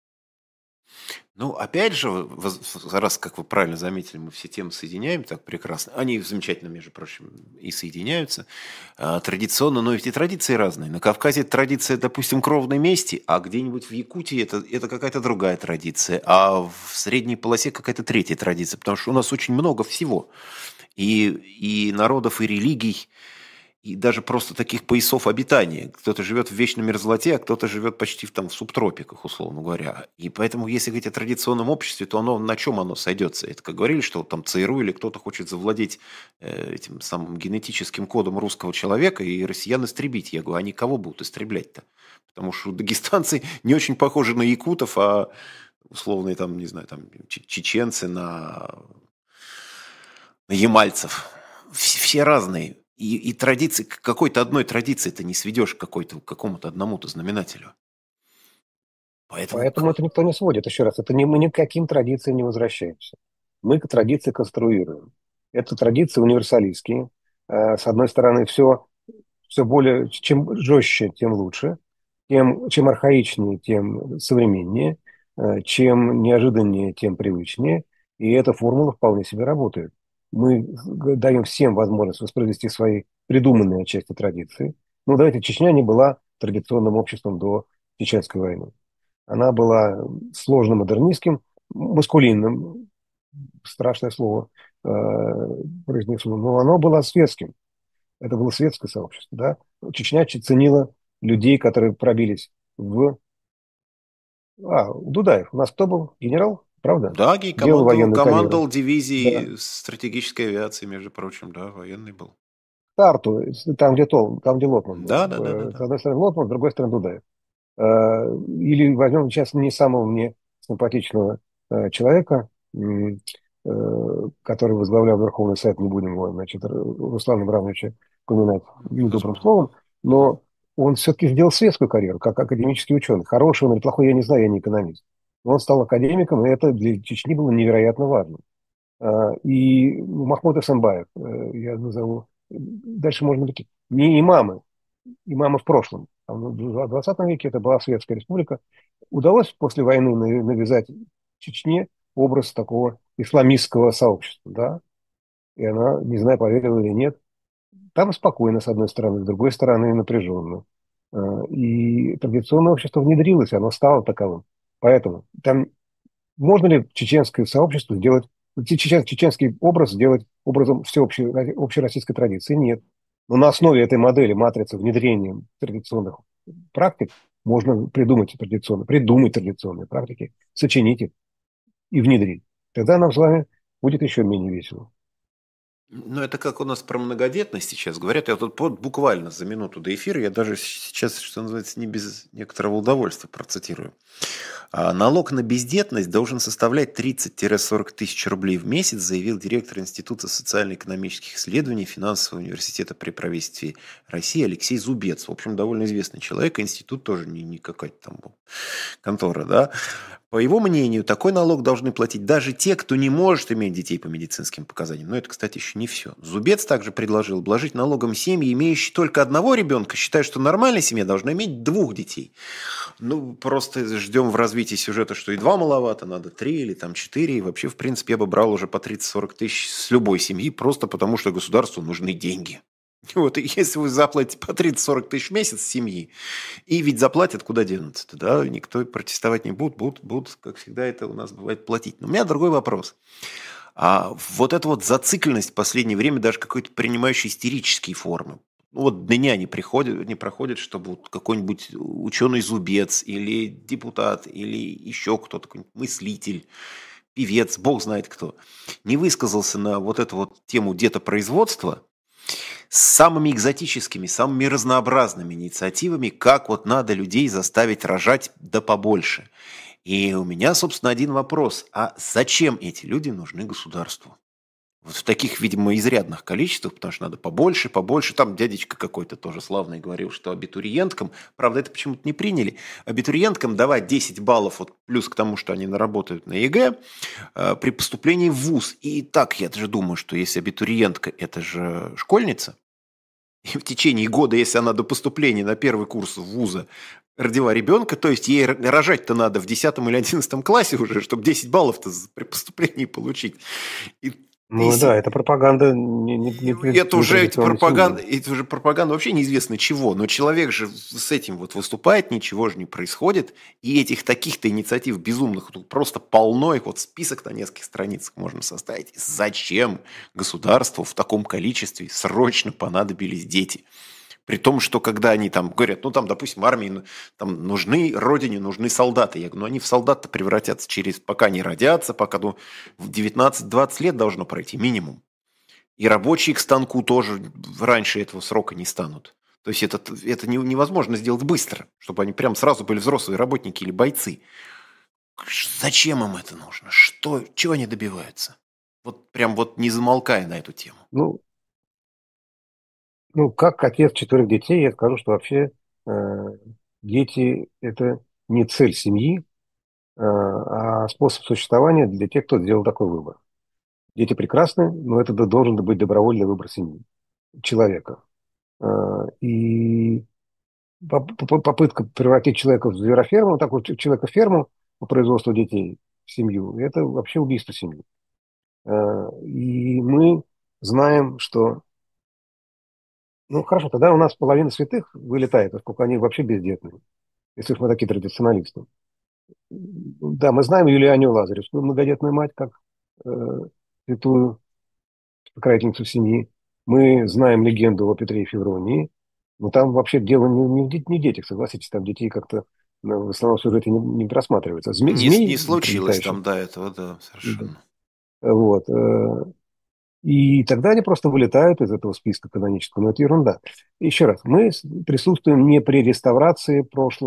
Ну, опять же, воз- раз, как вы правильно заметили, мы все темы соединяем так прекрасно. Они замечательно, между прочим, и соединяются. А, традиционно, но ведь и традиции разные. На Кавказе традиция, допустим, кровной мести, а где-нибудь в Якутии это, это какая-то другая традиция, а в средней полосе какая-то третья традиция, потому что у нас очень много всего. И, и народов, и религий, и даже просто таких поясов обитания. Кто-то живет в вечной мерзлоте, а кто-то живет почти в, там, в субтропиках, условно говоря. И поэтому, если говорить о традиционном обществе, то оно на чем оно сойдется? Это как говорили, что там ЦРУ или кто-то хочет завладеть э, этим самым генетическим кодом русского человека и россиян истребить. Я говорю, они кого будут истреблять-то? Потому что дагестанцы не очень похожи на якутов, а условные там, не знаю, там че- чеченцы на ямальцев. Все, все разные. И, и традиции, к какой-то одной традиции ты не сведешь к какой-то, к какому-то одному-то знаменателю. Поэтому, Поэтому это никто не сводит. Еще раз, это не, мы ни к каким традициям не возвращаемся. Мы к традиции конструируем. Это традиции универсалистские. Э, С одной стороны, все, все более, чем жестче, тем лучше. Тем, чем архаичнее, тем современнее. Э, Чем неожиданнее, тем привычнее. И эта формула вполне себе работает. Мы даем всем возможность воспроизвести свои придуманные отчасти традиции. Ну, давайте, Чечня не была традиционным обществом до Чеченской войны. Она была сложно модернистским, маскулинным, страшное слово э, произнесу, но оно было светским. Это было светское сообщество. Да? Чечня ценила людей, которые пробились в... А, Дудаев. У нас кто был? Генерал, правда? да, Гей Делал командовал, военную карьеру. командовал Да. дивизией стратегической авиации, между прочим, да, военный был. Тарту, там, где, Тол, там, где Лотман был. Да, да, да, да, Э, С да. одной стороны Лотман, с другой стороны Дудаев. Или возьмем сейчас не самого мне симпатичного э, человека, м, э, который возглавлял Верховный Совет, не будем его, значит, Руслана Абрамовича поминать недобрым Господи. словом, но он все-таки сделал светскую карьеру, как академический ученый. Хороший он или плохой, я не знаю, я не экономист. Но он стал академиком, и это для Чечни было невероятно важно. А, И Махмуд Эсамбаев, э, я назову, дальше можно быть, не имамы, имамы в прошлом. Там в двадцатом веке это была Советская Республика. Удалось после войны навязать Чечне образ такого исламистского сообщества, да, и она, не знаю, поверила или нет, там спокойно, с одной стороны, с другой стороны, напряженно. А, И традиционное общество внедрилось, оно стало таковым. Поэтому там можно ли чеченское сообщество сделать, чечен- чеченский образ сделать образом всеобщей общероссийской традиции? Нет. Но на основе этой модели матрицы внедрения традиционных практик можно придумать традиционные, придумать традиционные практики, сочинить их и внедрить. Тогда нам с вами будет еще менее весело. Ну, это как у нас про многодетность сейчас говорят. Я тут вот буквально за минуту до эфира, я даже сейчас, что называется, не без некоторого удовольствия процитирую. А налог на бездетность должен составлять тридцать-сорок тысяч рублей в месяц, заявил директор Института социально-экономических исследований Финансового университета при правительстве России Алексей Зубец. В общем, довольно известный человек. Институт тоже не, не какая-то там контора, да. По его мнению, такой налог должны платить даже те, кто не может иметь детей по медицинским показаниям. Но это, кстати, еще не все. Зубец также предложил обложить налогом семьи, имеющие только одного ребенка, считая, что нормальная семья должна иметь двух детей. Ну, просто ждем в развитии сюжета, что и два маловато, надо три или там четыре. И вообще, в принципе, я бы брал уже по тридцать-сорок тысяч с любой семьи, просто потому что государству нужны деньги. Вот, и если вы заплатите по тридцать-сорок тысяч в месяц семьи, и ведь заплатят, куда денутся, да, никто протестовать не будет, будут, будут, как всегда это у нас бывает, платить. Но у меня другой вопрос. А вот эта вот зацикленность в последнее время, даже какой-то принимающей истерические формы. Ну, вот дня не приходят, не проходит, чтобы вот какой-нибудь ученый-зубец или депутат, или еще кто-то, какой-нибудь мыслитель, певец, бог знает кто, не высказался на вот эту вот тему детопроизводства, с самыми экзотическими, самыми разнообразными инициативами, как вот надо людей заставить рожать да побольше. И у меня, собственно, один вопрос. А зачем эти люди нужны государству? Вот в таких, видимо, изрядных количествах, потому что надо побольше, побольше. Там дядечка какой-то тоже славный говорил, что абитуриенткам, правда, это почему-то не приняли, абитуриенткам давать десять баллов, вот, плюс к тому, что они наработают на ЕГЭ, э, при поступлении в вуз. И так я же думаю, что если абитуриентка – это же школьница, и в течение года, если она до поступления на первый курс вуза родила ребенка, то есть ей рожать-то надо в десятом или одиннадцатом классе уже, чтобы десять баллов-то при поступлении получить. И Ну если да, это пропаганда не, не, не, это не уже традиционной пропаганда, семьи. это уже пропаганда вообще неизвестно чего, но человек же с этим вот выступает, ничего же не происходит, и этих таких-то инициатив безумных тут просто полно, их вот список на нескольких страницах можно составить. Зачем государству в таком количестве срочно понадобились дети? При том, что когда они там говорят, ну там, допустим, армии там нужны, родине нужны солдаты. Я говорю, ну они в солдат-то превратятся через, пока не родятся, пока ну, в девятнадцать-двадцать лет должно пройти минимум. И рабочие к станку тоже раньше этого срока не станут. То есть это, это невозможно сделать быстро, чтобы они прям сразу были взрослые работники или бойцы. Зачем им это нужно? Что, чего они добиваются? Вот прям вот не замолкая на эту тему. Ну, ну, как отец четырех детей, я скажу, что вообще э, дети – это не цель семьи, э, а способ существования для тех, кто сделал такой выбор. Дети прекрасны, но это д- должен быть добровольный выбор семьи, человека. Э, и поп- поп- попытка превратить человека в звероферму, такую ч- человека в ферму по производству детей, в семью, это вообще убийство семьи. Э, и мы знаем, что... Ну, хорошо, тогда у нас половина святых вылетает, поскольку они вообще бездетные, если уж мы такие традиционалисты. Да, мы знаем Юлианию Лазаревскую, многодетную мать, как э, святую покровительницу семьи. Мы знаем легенду о Петре и Февронии, но там вообще дело не, не, в де- не в детях, согласитесь, там детей как-то ну, в основном в сюжете не, не просматривается. Зме- Не, змей, не случилось там прилетающий, до этого, да, да. совершенно. Вот. э, И тогда они просто вылетают из этого списка канонического, но это ерунда. Еще раз, мы с- присутствуем не при реставрации прошлого,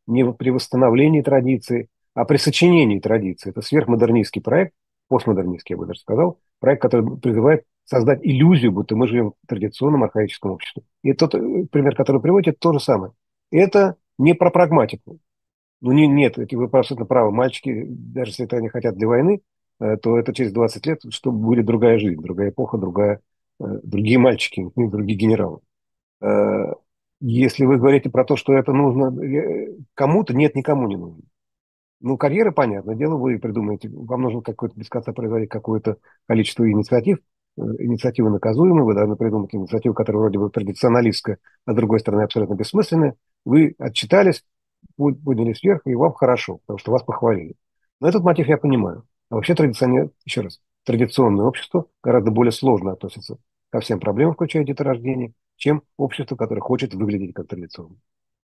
не при восстановлении традиции, а при сочинении традиции. Это сверхмодернистский проект, постмодернистский, я бы даже сказал, проект, который призывает создать иллюзию, будто мы живем в традиционном архаическом обществе. И тот э, пример, который приводит, это то же самое. Это не про прагматику. Ну, не, нет, эти- вы абсолютно правы. Мальчики, даже если это они хотят для войны, э, то это через двадцать лет, чтобы будет другая жизнь, другая эпоха, другая, э, другие мальчики, ну, другие генералы. Э, Если вы говорите про то, что это нужно э, кому-то, нет, никому не нужно. Ну, карьера, понятное дело, вы придумаете, вам нужно какое-то без конца производить какое-то количество инициатив, э, инициативы наказуемые, вы должны придумать инициативу, которая вроде бы традиционалистская, а с другой стороны абсолютно бессмысленная. Вы отчитались, пу- поднялись вверх, и вам хорошо, потому что вас похвалили. Но этот мотив я понимаю. А вообще традиционер, еще раз, традиционное общество гораздо более сложно относится ко всем проблемам, включая деторождение, чем общество, которое хочет выглядеть как традиционное.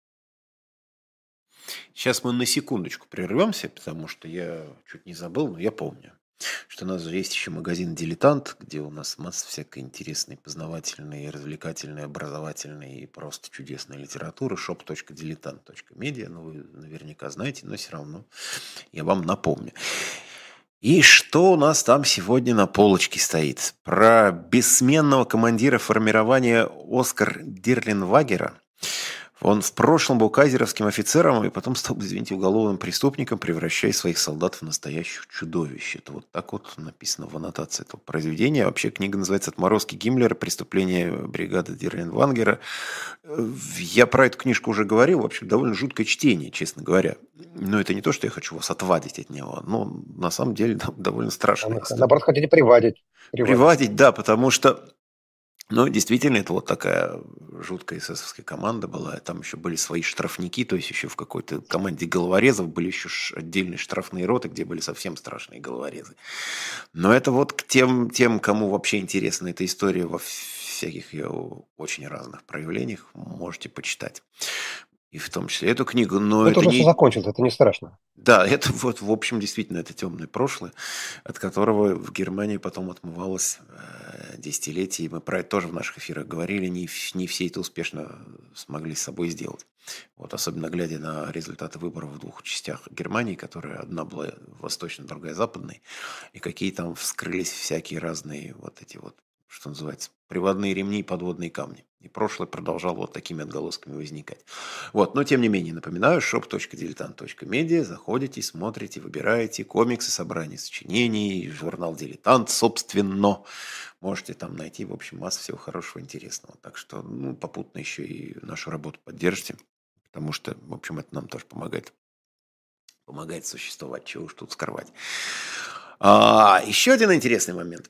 Сейчас мы на секундочку прервемся, потому что я чуть не забыл, но я помню, что у нас же есть еще магазин «Дилетант», где у нас масса всякой интересной, познавательной, развлекательной, образовательной и просто чудесной литературы. шоп точка дилетант точка медиа, ну вы наверняка знаете, но все равно я вам напомню. И что у нас там сегодня на полочке стоит? Про бессменного командира формирования Оскар Дирлинвагера. Он в прошлом был кайзеровским офицером и потом стал, извините, уголовным преступником, превращая своих солдат в настоящих чудовищ. Это вот так вот написано в аннотации этого произведения. Вообще книга называется «Отморозки Гиммлера. Преступления бригады Дирлинвангера». Я про эту книжку уже говорил. В общем, довольно жуткое чтение, честно говоря. Но это не то, что я хочу вас отвадить от него. Но на самом деле довольно А страшная на- история. наоборот, хотите приводить. Приводить. Приводить, да, потому что ну, действительно, это вот такая жуткая эсэсовская команда была. Там еще были свои штрафники, то есть еще в какой-то команде головорезов были еще ш- отдельные штрафные роты, где были совсем страшные головорезы. Но это вот к тем, тем, кому вообще интересна эта история во всяких ее очень разных проявлениях, можете почитать. И в том числе эту книгу, но Но это это уже все не... закончилось, это не страшно. Да, это вот, в общем, действительно, это темное прошлое, от которого в Германии потом отмывалось э, десятилетия. И мы про это тоже в наших эфирах говорили. Не, в- не все это успешно смогли с собой сделать. Вот, особенно глядя на результаты выборов в двух частях Германии, которая одна была восточной, другая западной, и какие там вскрылись всякие разные вот эти вот, что называется, приводные ремни и подводные камни. И прошлое продолжало вот такими отголосками возникать. Вот, но тем не менее, напоминаю, шоп точка дилетант точка медиа, заходите, смотрите, выбираете комиксы, собрания сочинений, журнал «Дилетант», собственно, можете там найти, в общем, массу всего хорошего, интересного. Так что, ну, попутно еще и нашу работу поддержите, потому что, в общем, это нам тоже помогает, помогает существовать, чего уж тут скрывать. А, еще один интересный момент.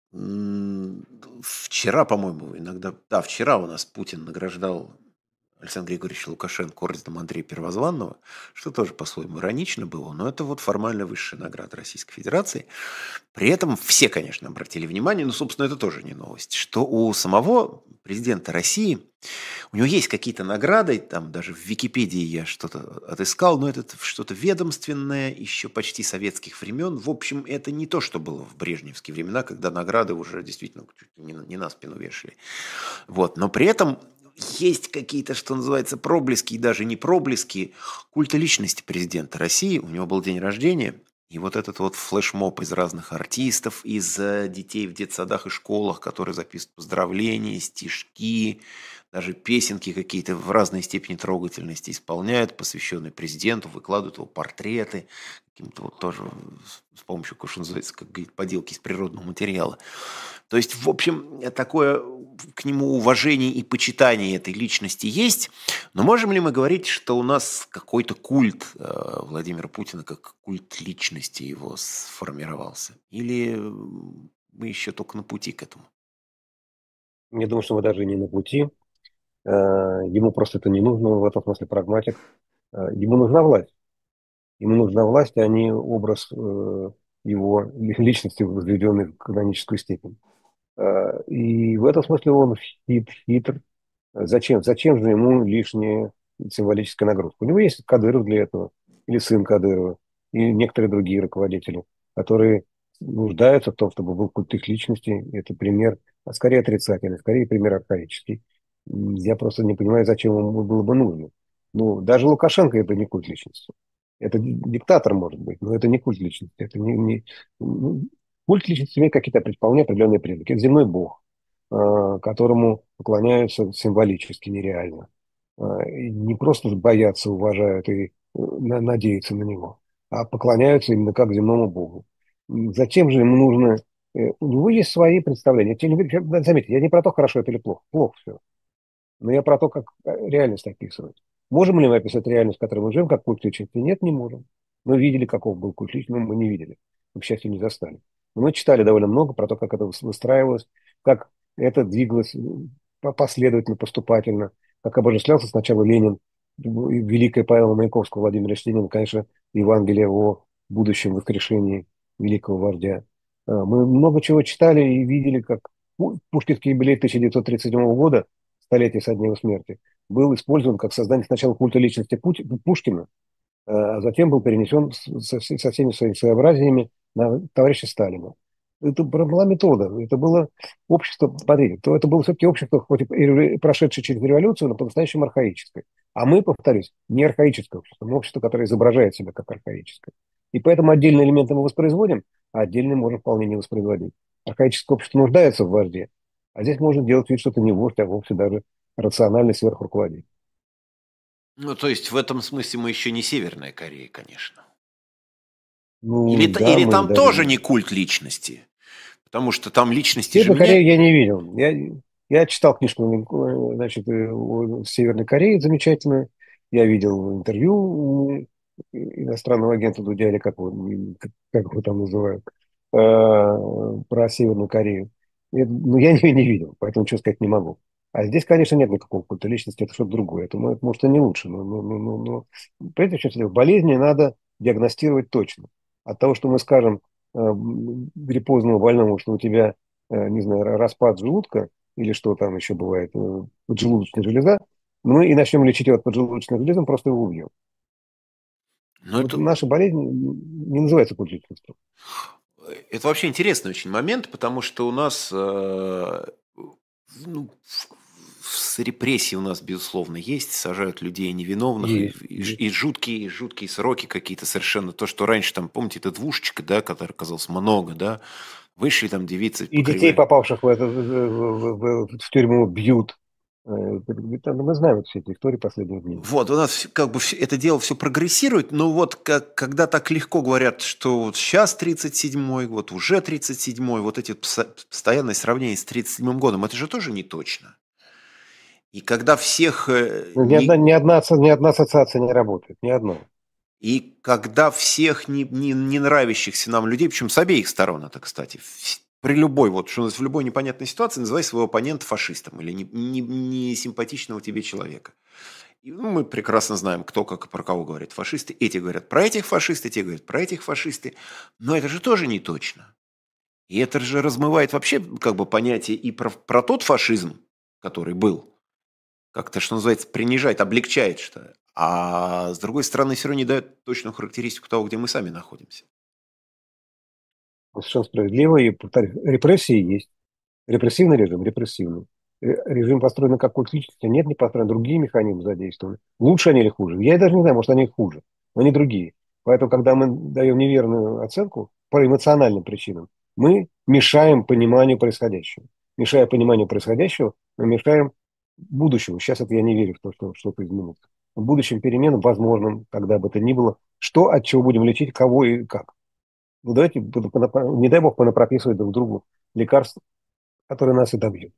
М, Вчера, по-моему, иногда, да, вчера у нас Путин награждал Александра Григорьевича Лукашенко орденом Андрея Первозванного, что тоже по-своему иронично было, но это вот формально высшая награда Российской Федерации. При этом все, конечно, обратили внимание, но, собственно, это тоже не новость, что у самого президента России, у него есть какие-то награды, там даже в Википедии я что-то отыскал, но это что-то ведомственное, еще почти советских времен. В общем, это не то, что было в брежневские времена, когда награды уже действительно чуть ли не на, не на спину вешали. Вот. Но при этом есть какие-то, что называется, проблески и даже не проблески культа личности президента России. У него был день рождения, и вот этот вот флешмоб из разных артистов, из э, детей в детсадах и школах, которые записывают поздравления, стишки, даже песенки какие-то в разной степени трогательности исполняют, посвященные президенту, выкладывают его портреты, каким-то вот тоже с помощью, как что называется, как говорит, поделки из природного материала. То есть, в общем, такое к нему уважение и почитание этой личности есть. Но можем ли мы говорить, что у нас какой-то культ э, Владимира Путина, как культ личности его сформировался? Или мы еще только на пути к этому? Я думаю, что мы даже не на пути. Э, Ему просто это не нужно, он в этом смысле прагматик. Э, Ему нужна власть. Ему нужна власть, а не образ э, его личности, возведенный в каноническую степень. Э, И в этом смысле он хит, хитр. Зачем? Зачем же ему лишняя символическая нагрузка? У него есть Кадыров для этого, или сын Кадырова, и некоторые другие руководители, которые нуждаются в том, чтобы был культ их личности. Это пример, а скорее отрицательный, скорее пример архаический. Я просто не понимаю, зачем ему было бы нужно. Ну, даже Лукашенко это не культ личности. Это ди- диктатор, может быть, но это не культ личности. Это не, не- ну, культ личности имеет какие-то пред- вполне определенные признаки. Это земной бог, э, которому поклоняются символически, нереально. Э, и не просто боятся, уважают и э, на- надеются на него, а поклоняются именно как земному богу. М, Зачем же ему нужно... э, У него есть свои представления. Я не говорю- Заметьте, я не про то, хорошо это или плохо. Плохо все. Но я про то, как э, реальность описывать. Можем ли мы описать реальность, в которой мы живем, как культ личности? Нет, не можем. Мы видели, каков был культ личности, но мы не видели. Мы, к счастью, не застали. Но мы читали довольно много про то, как это выстраивалось, как это двигалось э, по- последовательно, поступательно, как обожествлялся сначала Ленин, и великая поэма Маяковского Владимира Ильича Ленина, конечно, Евангелие о будущем воскрешении великого вождя. Э, Мы много чего читали и видели, как Пу- Пушкинский юбилей тысяча девятьсот тридцать седьмого года, столетие со дня его смерти, был использован как создание сначала культа личности Пути- Пушкина, э, а затем был перенесен с- со, вс- со всеми своими своеобразиями на товарища Сталина. Это была метода, это было общество, смотрите, то это было все-таки общество, хоть и ре- прошедшее через революцию, но по-настоящему архаическое. А мы, повторюсь, не архаическое общество, но общество, которое изображает себя как архаическое. И поэтому отдельные элементы мы воспроизводим, а отдельные можем вполне не воспроизводить. Архаическое общество нуждается в вожде, а здесь можно делать вид, что это не вождь, а вовсе даже рациональный сверхруководитель. Ну, то есть в этом смысле мы еще не Северная Корея, конечно. Или, Ну т- да, или мы там даже... тоже не культ личности? Потому что там личности же Северную меня... Корею я не видел. Я, я читал книжку, э, значит, э, о Северной Корее замечательную. Я видел интервью у иностранного агента Дудя, или как его, как как его там называют, э, про Северную Корею. И, ну, я ее не видел, поэтому ничего сказать не могу. А здесь, конечно, нет никакого культа личности, это что-то другое. Это, ну, это, может, и не лучше, но, но, но, но, но прежде всего, болезни надо диагностировать точно. От того, что мы скажем э, гриппозному больному, что у тебя э, не знаю, распад желудка или что там еще бывает, э, поджелудочная железа, мы и начнем лечить его от поджелудочной железы, мы просто его убьем. Ну, Вот это, наша болезнь не называется поджелудочностью. это вообще интересный очень момент, потому что у нас э, ну, с репрессии у нас, безусловно, есть, сажают людей невиновных, и, Есть, и, есть. и жуткие, жуткие сроки какие-то совершенно. То, что раньше, там, помните, это двушечка, да, которая казалось много, да, вышли там девицы, И детей, покривали. попавших в, это, в, в- в- в тюрьму, бьют. Э, это- Мы знаем вот все эти истории последних дней. Вот, у нас как бы всё- это дело все прогрессирует, но вот как, когда так легко говорят, что вот сейчас тридцать седьмой, вот уже тридцать седьмой, вот эти пса- постоянные сравнения с тридцать седьмым годом, это же тоже не точно. И когда всех э, Ну, Ни одна, не, ни одна, асо- ни одна ассоциация не работает, ни одна. и когда всех не, не, не нравящихся нам людей, причем с обеих сторон это, кстати, вс- при любой, вот что называется, в любой непонятной ситуации называй своего оппонента фашистом или не, не, не симпатичного тебе человека. И, ну, мы прекрасно знаем, кто как и про кого говорит. Фашисты, эти говорят про этих фашисты, те говорят про этих фашисты. Но это же тоже не точно. И это же размывает вообще как бы понятие и про, про тот фашизм, который был. Как-то, что называется, принижает, облегчает, что ли. А с другой стороны, все равно не дает точную характеристику того, где мы сами находимся. Совершенно справедливо. И, повторюсь, репрессии есть. Репрессивный режим, репрессивный. Ре- Режим построен как культ личности, нет, не построен, другие механизмы задействованы. Лучше они или хуже? Я даже не знаю, может, они хуже, но они другие. Поэтому, когда мы даем неверную оценку по эмоциональным причинам, мы мешаем пониманию происходящего. Мешая пониманию происходящего, мы мешаем будущему. Сейчас это я не верю в то, что что-то изменится. В будущем переменам возможным, когда бы то ни было, что, от чего будем лечить, кого и как. Ну, давайте, не дай бог, понапрописывать друг другу лекарства, которые нас и добьют.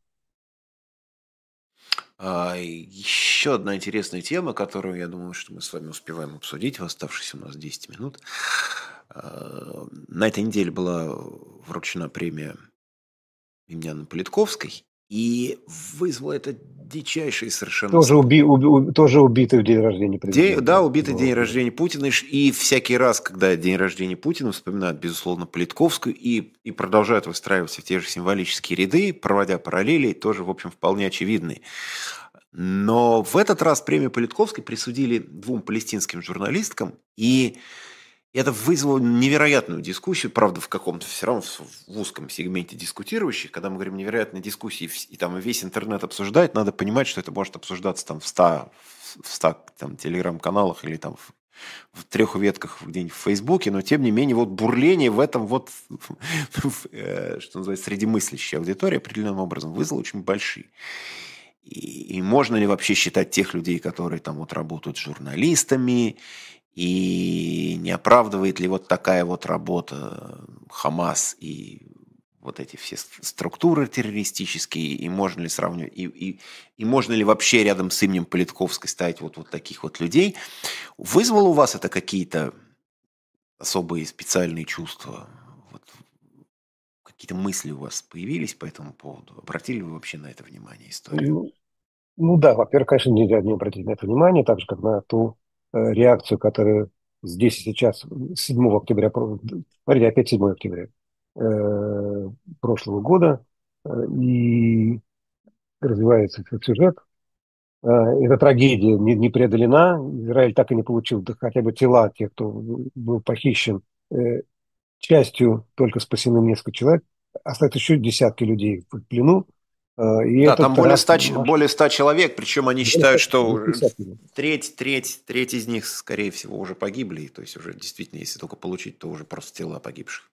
А, и еще одна интересная тема, которую, я думаю, что мы с вами успеваем обсудить в оставшиеся у нас десять минут. А, На этой неделе была вручена премия имени Анны Политковской, и вызвало это дичайший совершенно Тоже, спор. уби, уби- у- тоже убитый в день рождения День, президента. да, убитый день Вот, да. рождения Путина, и ш- и всякий раз, когда день рождения Путина, вспоминают, безусловно, Политковскую и, и продолжают выстраиваться в те же символические ряды, проводя параллели, тоже, в общем, вполне очевидные. Но в этот раз премию Политковской присудили двум палестинским журналисткам, и И это вызвало невероятную дискуссию, правда, в каком-то все равно в узком сегменте дискутирующих. Когда мы говорим невероятные дискуссии, и там весь интернет обсуждает, надо понимать, что это может обсуждаться там в ста, в ста там, телеграм-каналах или там в, в трех ветках где-нибудь в Фейсбуке, но тем не менее вот бурление в этом вот, что называется, среди мыслящей аудитории определенным образом вызвало очень большие. И, и можно ли вообще считать тех людей, которые там вот работают журналистами, и не оправдывает ли вот такая вот работа Хамас и вот эти все структуры террористические, и можно ли сравнивать, и, и, и можно ли вообще рядом с именем Политковской ставить вот, вот таких вот людей? Вызвало у вас это какие-то особые специальные чувства? Вот, какие-то мысли у вас появились по этому поводу? Обратили вы вообще на это внимание, историю? Ну, ну да, во-первых, конечно, нельзя не обратить на это внимание, так же, как на ту э, реакцию, которая здесь и сейчас, седьмого октября, про- смотрите, опять седьмого октября э, прошлого года, э, и развивается этот сюжет. Э, эта трагедия не, не преодолена, Израиль так и не получил да, хотя бы тела тех, кто был похищен. Э, частью только спасены несколько человек, остается еще десятки людей в плену, э, и Да, это там более теракт ста, ч- масштаба. более ста человек, причем они считают, что Десятки. треть, треть, треть из них, скорее всего, уже погибли. То есть уже действительно, если только получить, то уже просто тела погибших.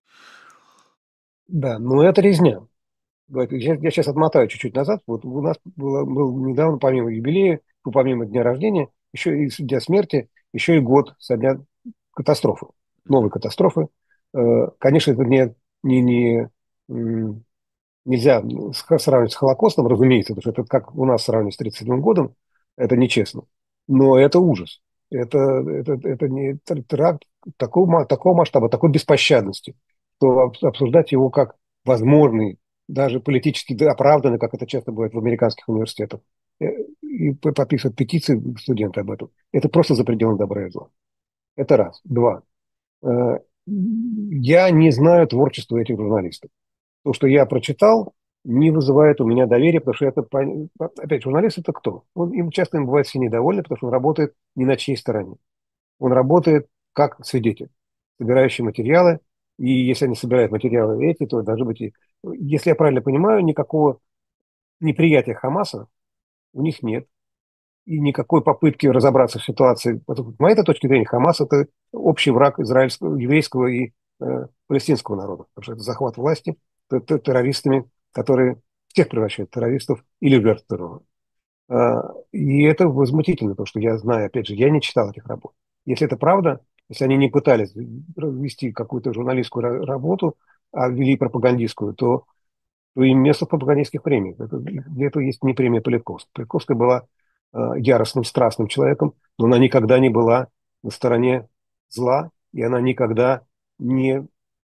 Да, но это резня. Вот Я, я сейчас отмотаю чуть-чуть назад. Вот у нас было, был недавно, помимо юбилея, ну, помимо дня рождения, еще и с дня смерти, еще и год со дня катастрофы, новой катастрофы. Э, Конечно, это не, не, не, м, нельзя с- сравнивать с Холокостом, разумеется, потому что это как у нас сравнивать с тридцать седьмым годом, это нечестно. Но это ужас. Это, это, это не тр- теракт такого, ма- такого масштаба, такой беспощадности, что об- обсуждать его как возможный, даже политически да, оправданный, как это часто бывает в американских университетах, э, и п- подписывать петиции студенты об этом, это просто за пределами добра и зла. Это раз. Два. Э, Я не знаю творчества этих журналистов. То, что я прочитал, не вызывает у меня доверия, потому что это, пон- опять, журналист это кто? Он, им часто им бывает все недовольны, потому что он работает не на чьей стороне. Он работает как свидетель, собирающий материалы, и если они собирают материалы эти, то должны быть, и- если я правильно понимаю, никакого неприятия Хамаса у них нет, и никакой попытки разобраться в ситуации. Вот, с моей точки зрения, Хамас это общий враг израильского, еврейского и э, палестинского народа, потому что это захват власти т- т- террористами, которые всех превращают в террористов или жертв террора. А, И это возмутительно, потому что я знаю, опять же, я не читал этих работ. Если это правда, если они не пытались вести какую-то журналистскую ра- работу, а вели пропагандистскую, то, то им место в пропагандистских премиях. Это- Для этого есть не премия Политковская. Политковская была э, яростным, страстным человеком, но она никогда не была на стороне зла, и она никогда не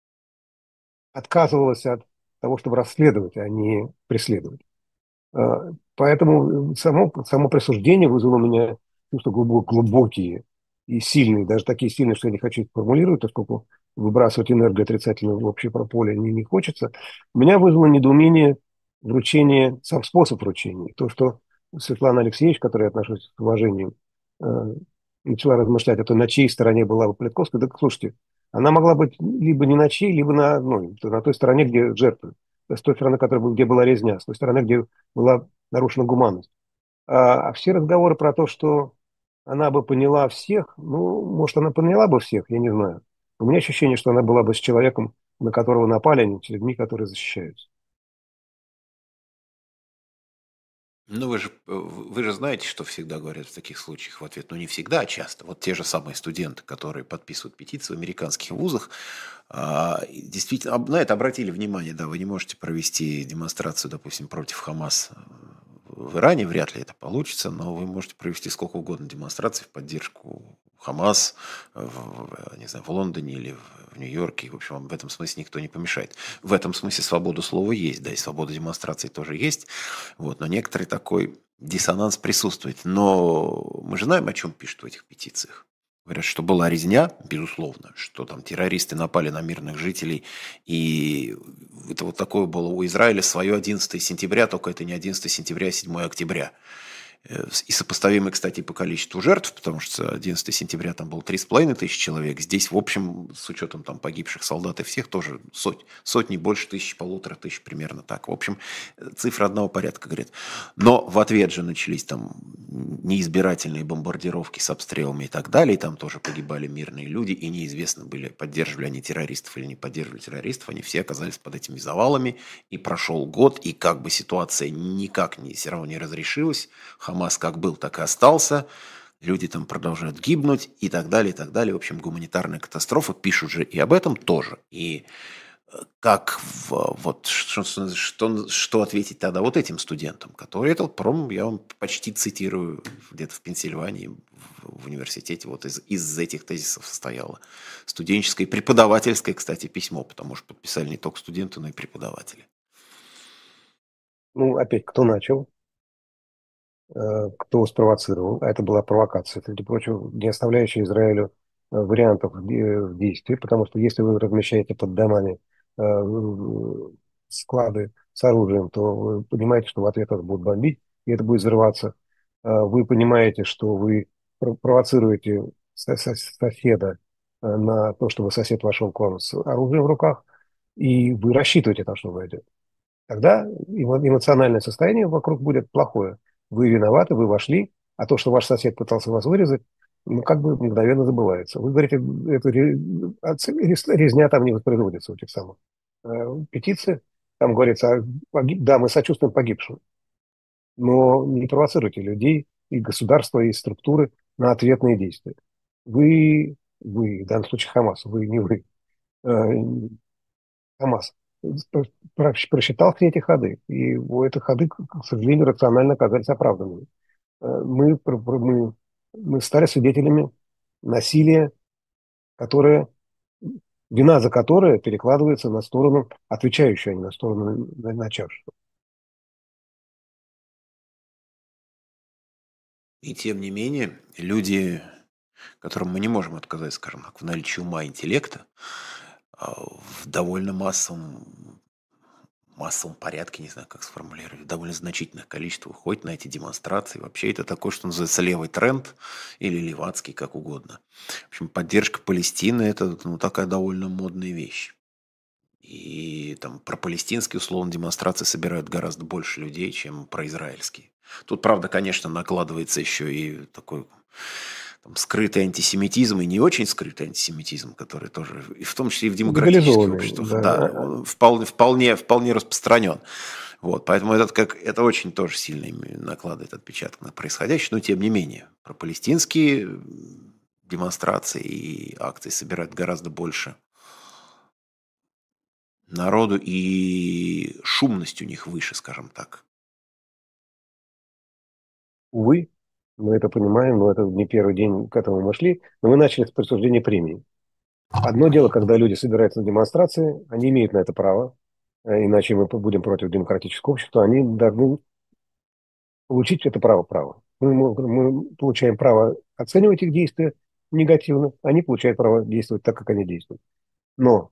отказывалась от того, чтобы расследовать, а не преследовать. А, Поэтому само, само присуждение вызвало у меня чувства глубок, глубокие и сильные, даже такие сильные, что я не хочу их формулировать, поскольку выбрасывать энергию отрицательную в общее поле не, не хочется. У меня вызвало недоумение вручение, сам способ вручения. То, что Светлана Алексеевич, к которой я отношусь с уважением, э, начала размышлять о том, на чьей стороне была бы Политковская. Так слушайте, она могла быть либо не на чьей, либо на одной, на той стороне, где жертвы, с той стороны, которая, был- где была резня, с той стороны, где была нарушена гуманность. А, а все разговоры про то, что она бы поняла всех, ну, может, она поняла бы всех, я не знаю. У меня ощущение, что она была бы с человеком, на которого напали, а не с людьми, которые защищаются. Ну, вы же, э, вы же знаете, что всегда говорят в таких случаях в ответ. Ну, не всегда, а часто. Вот те же самые студенты, которые подписывают петиции в американских вузах, а, и действительно, об- на это обратили внимание, да, вы не можете провести демонстрацию, допустим, против Хамас э, в Иране, вряд ли это получится, но вы можете провести сколько угодно демонстраций в поддержку Хамас, в, в, не знаю, в Лондоне или в, в Нью-Йорке. В общем, вам в этом смысле никто не помешает. В этом смысле свобода слова есть, да, и свобода демонстрации тоже есть. Вот, но некоторый такой диссонанс присутствует. Но мы же знаем, о чем пишут в этих петициях. Говорят, что была резня, безусловно, что там террористы напали на мирных жителей, и это вот такое было у Израиля свое одиннадцатое сентября, только это не одиннадцатое сентября, а седьмое октября. И сопоставимый, кстати, по количеству жертв, потому что одиннадцатого сентября там было три с половиной тысячи человек. Здесь, в общем, с учетом там погибших солдат и всех, тоже сотни, сотни больше тысяч, полутора тысяч, примерно так. В общем, цифра одного порядка, говорит. Но в ответ же начались там неизбирательные бомбардировки с обстрелами и так далее. И там тоже погибали мирные люди. И неизвестно, были, поддерживали они террористов или не поддерживали террористов. Они все оказались под этими завалами. И прошел год, и как бы ситуация никак не, все равно не разрешилась. Хамас как был, так и остался. Люди там продолжают гибнуть и так далее, и так далее. В общем, гуманитарная катастрофа. Пишут же и об этом тоже. И как вот что, что, что ответить тогда вот этим студентам, которые этот пром, я вам почти цитирую, где-то в Пенсильвании, в, в университете, вот из, из этих тезисов состояло студенческое и преподавательское, кстати, письмо, потому что подписали не только студенты, но и преподаватели. Ну, опять, кто начал? Кто спровоцировал, а это была провокация, среди прочего, не оставляющая Израилю вариантов в действии, потому что если вы размещаете под домами склады с оружием, то вы понимаете, что в ответ вас будут бомбить, и это будет взрываться. Вы понимаете, что вы провоцируете соседа на то, чтобы сосед вошел к вам с оружием в руках, и вы рассчитываете на что войдет. Тогда эмоциональное состояние вокруг будет плохое. Вы виноваты, вы вошли, а то, что ваш сосед пытался вас вырезать, ну, как бы мгновенно забывается. Вы говорите, это резня там не воспроизводится у тех самых петиций. Там говорится, погиб, да, мы сочувствуем погибшим, но не провоцируйте людей и государства, и структуры на ответные действия. Вы, вы, в данном случае Хамас, вы не вы, Хамас просчитал все эти ходы, и эти ходы, к сожалению, рационально оказались оправданными. Мы, мы, мы стали свидетелями насилия, которое, вина за которое перекладывается на сторону отвечающую, а не на сторону начавшего. И тем не менее, люди, которым мы не можем отказать, скажем так, в наличии ума и интеллекта, в довольно массовом, массовом порядке, не знаю, как сформулировать, в довольно значительных количествах ходят на эти демонстрации. Вообще это такой, что называется, левый тренд или левацкий, как угодно. В общем, поддержка Палестины – это ну, такая довольно модная вещь. И там про палестинские, условно, демонстрации собирают гораздо больше людей, чем про израильские. Тут, правда, конечно, накладывается еще и такой там, скрытый антисемитизм и не очень скрытый антисемитизм, который тоже, и в том числе и в демократических обществах, да, да он вполне, вполне, вполне распространен. Вот, поэтому этот, как, это очень тоже сильно накладывает отпечаток на происходящее, но тем не менее, про палестинские демонстрации и акции собирают гораздо больше народу, и шумность у них выше, скажем так. Увы, мы это понимаем, но это не первый день к этому мы шли, но мы начали с присуждения премии. Одно дело, когда люди собираются на демонстрации, они имеют на это право, иначе мы будем против демократического общества, они должны получить это право право. Мы, мы получаем право оценивать их действия негативно, они получают право действовать так, как они действуют. Но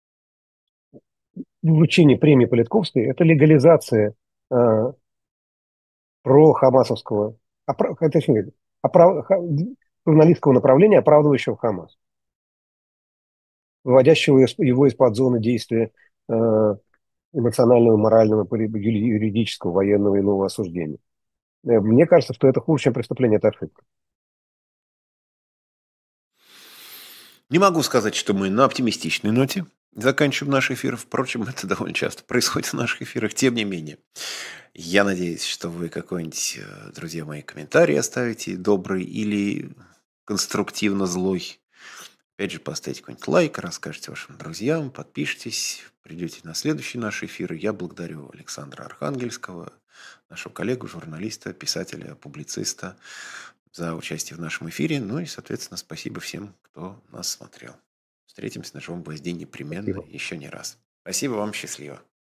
вручение премии Политковской – это легализация э, про-хамасовского, опра, точнее, оправ, журналистского направления, оправдывающего Хамас, выводящего его из-под зоны действия э, эмоционального, морального, юридического, военного и иного осуждения. Мне кажется, что это хуже, чем преступление, это ошибка. Не могу сказать, что мы на оптимистичной ноте заканчиваем наш эфир. Впрочем, это довольно часто происходит в наших эфирах. Тем не менее, я надеюсь, что вы какой-нибудь, друзья мои, комментарий оставите добрый или конструктивно злой. Опять же, поставите какой-нибудь лайк, расскажите вашим друзьям, подпишитесь, придете на следующий наш эфир. Я благодарю Александра Архангельского, нашего коллегу, журналиста, писателя, публициста, за участие в нашем эфире. Ну и, соответственно, спасибо всем, кто нас смотрел. Встретимся на живом гвозде непременно. Спасибо. Еще не раз. Спасибо вам, счастливо.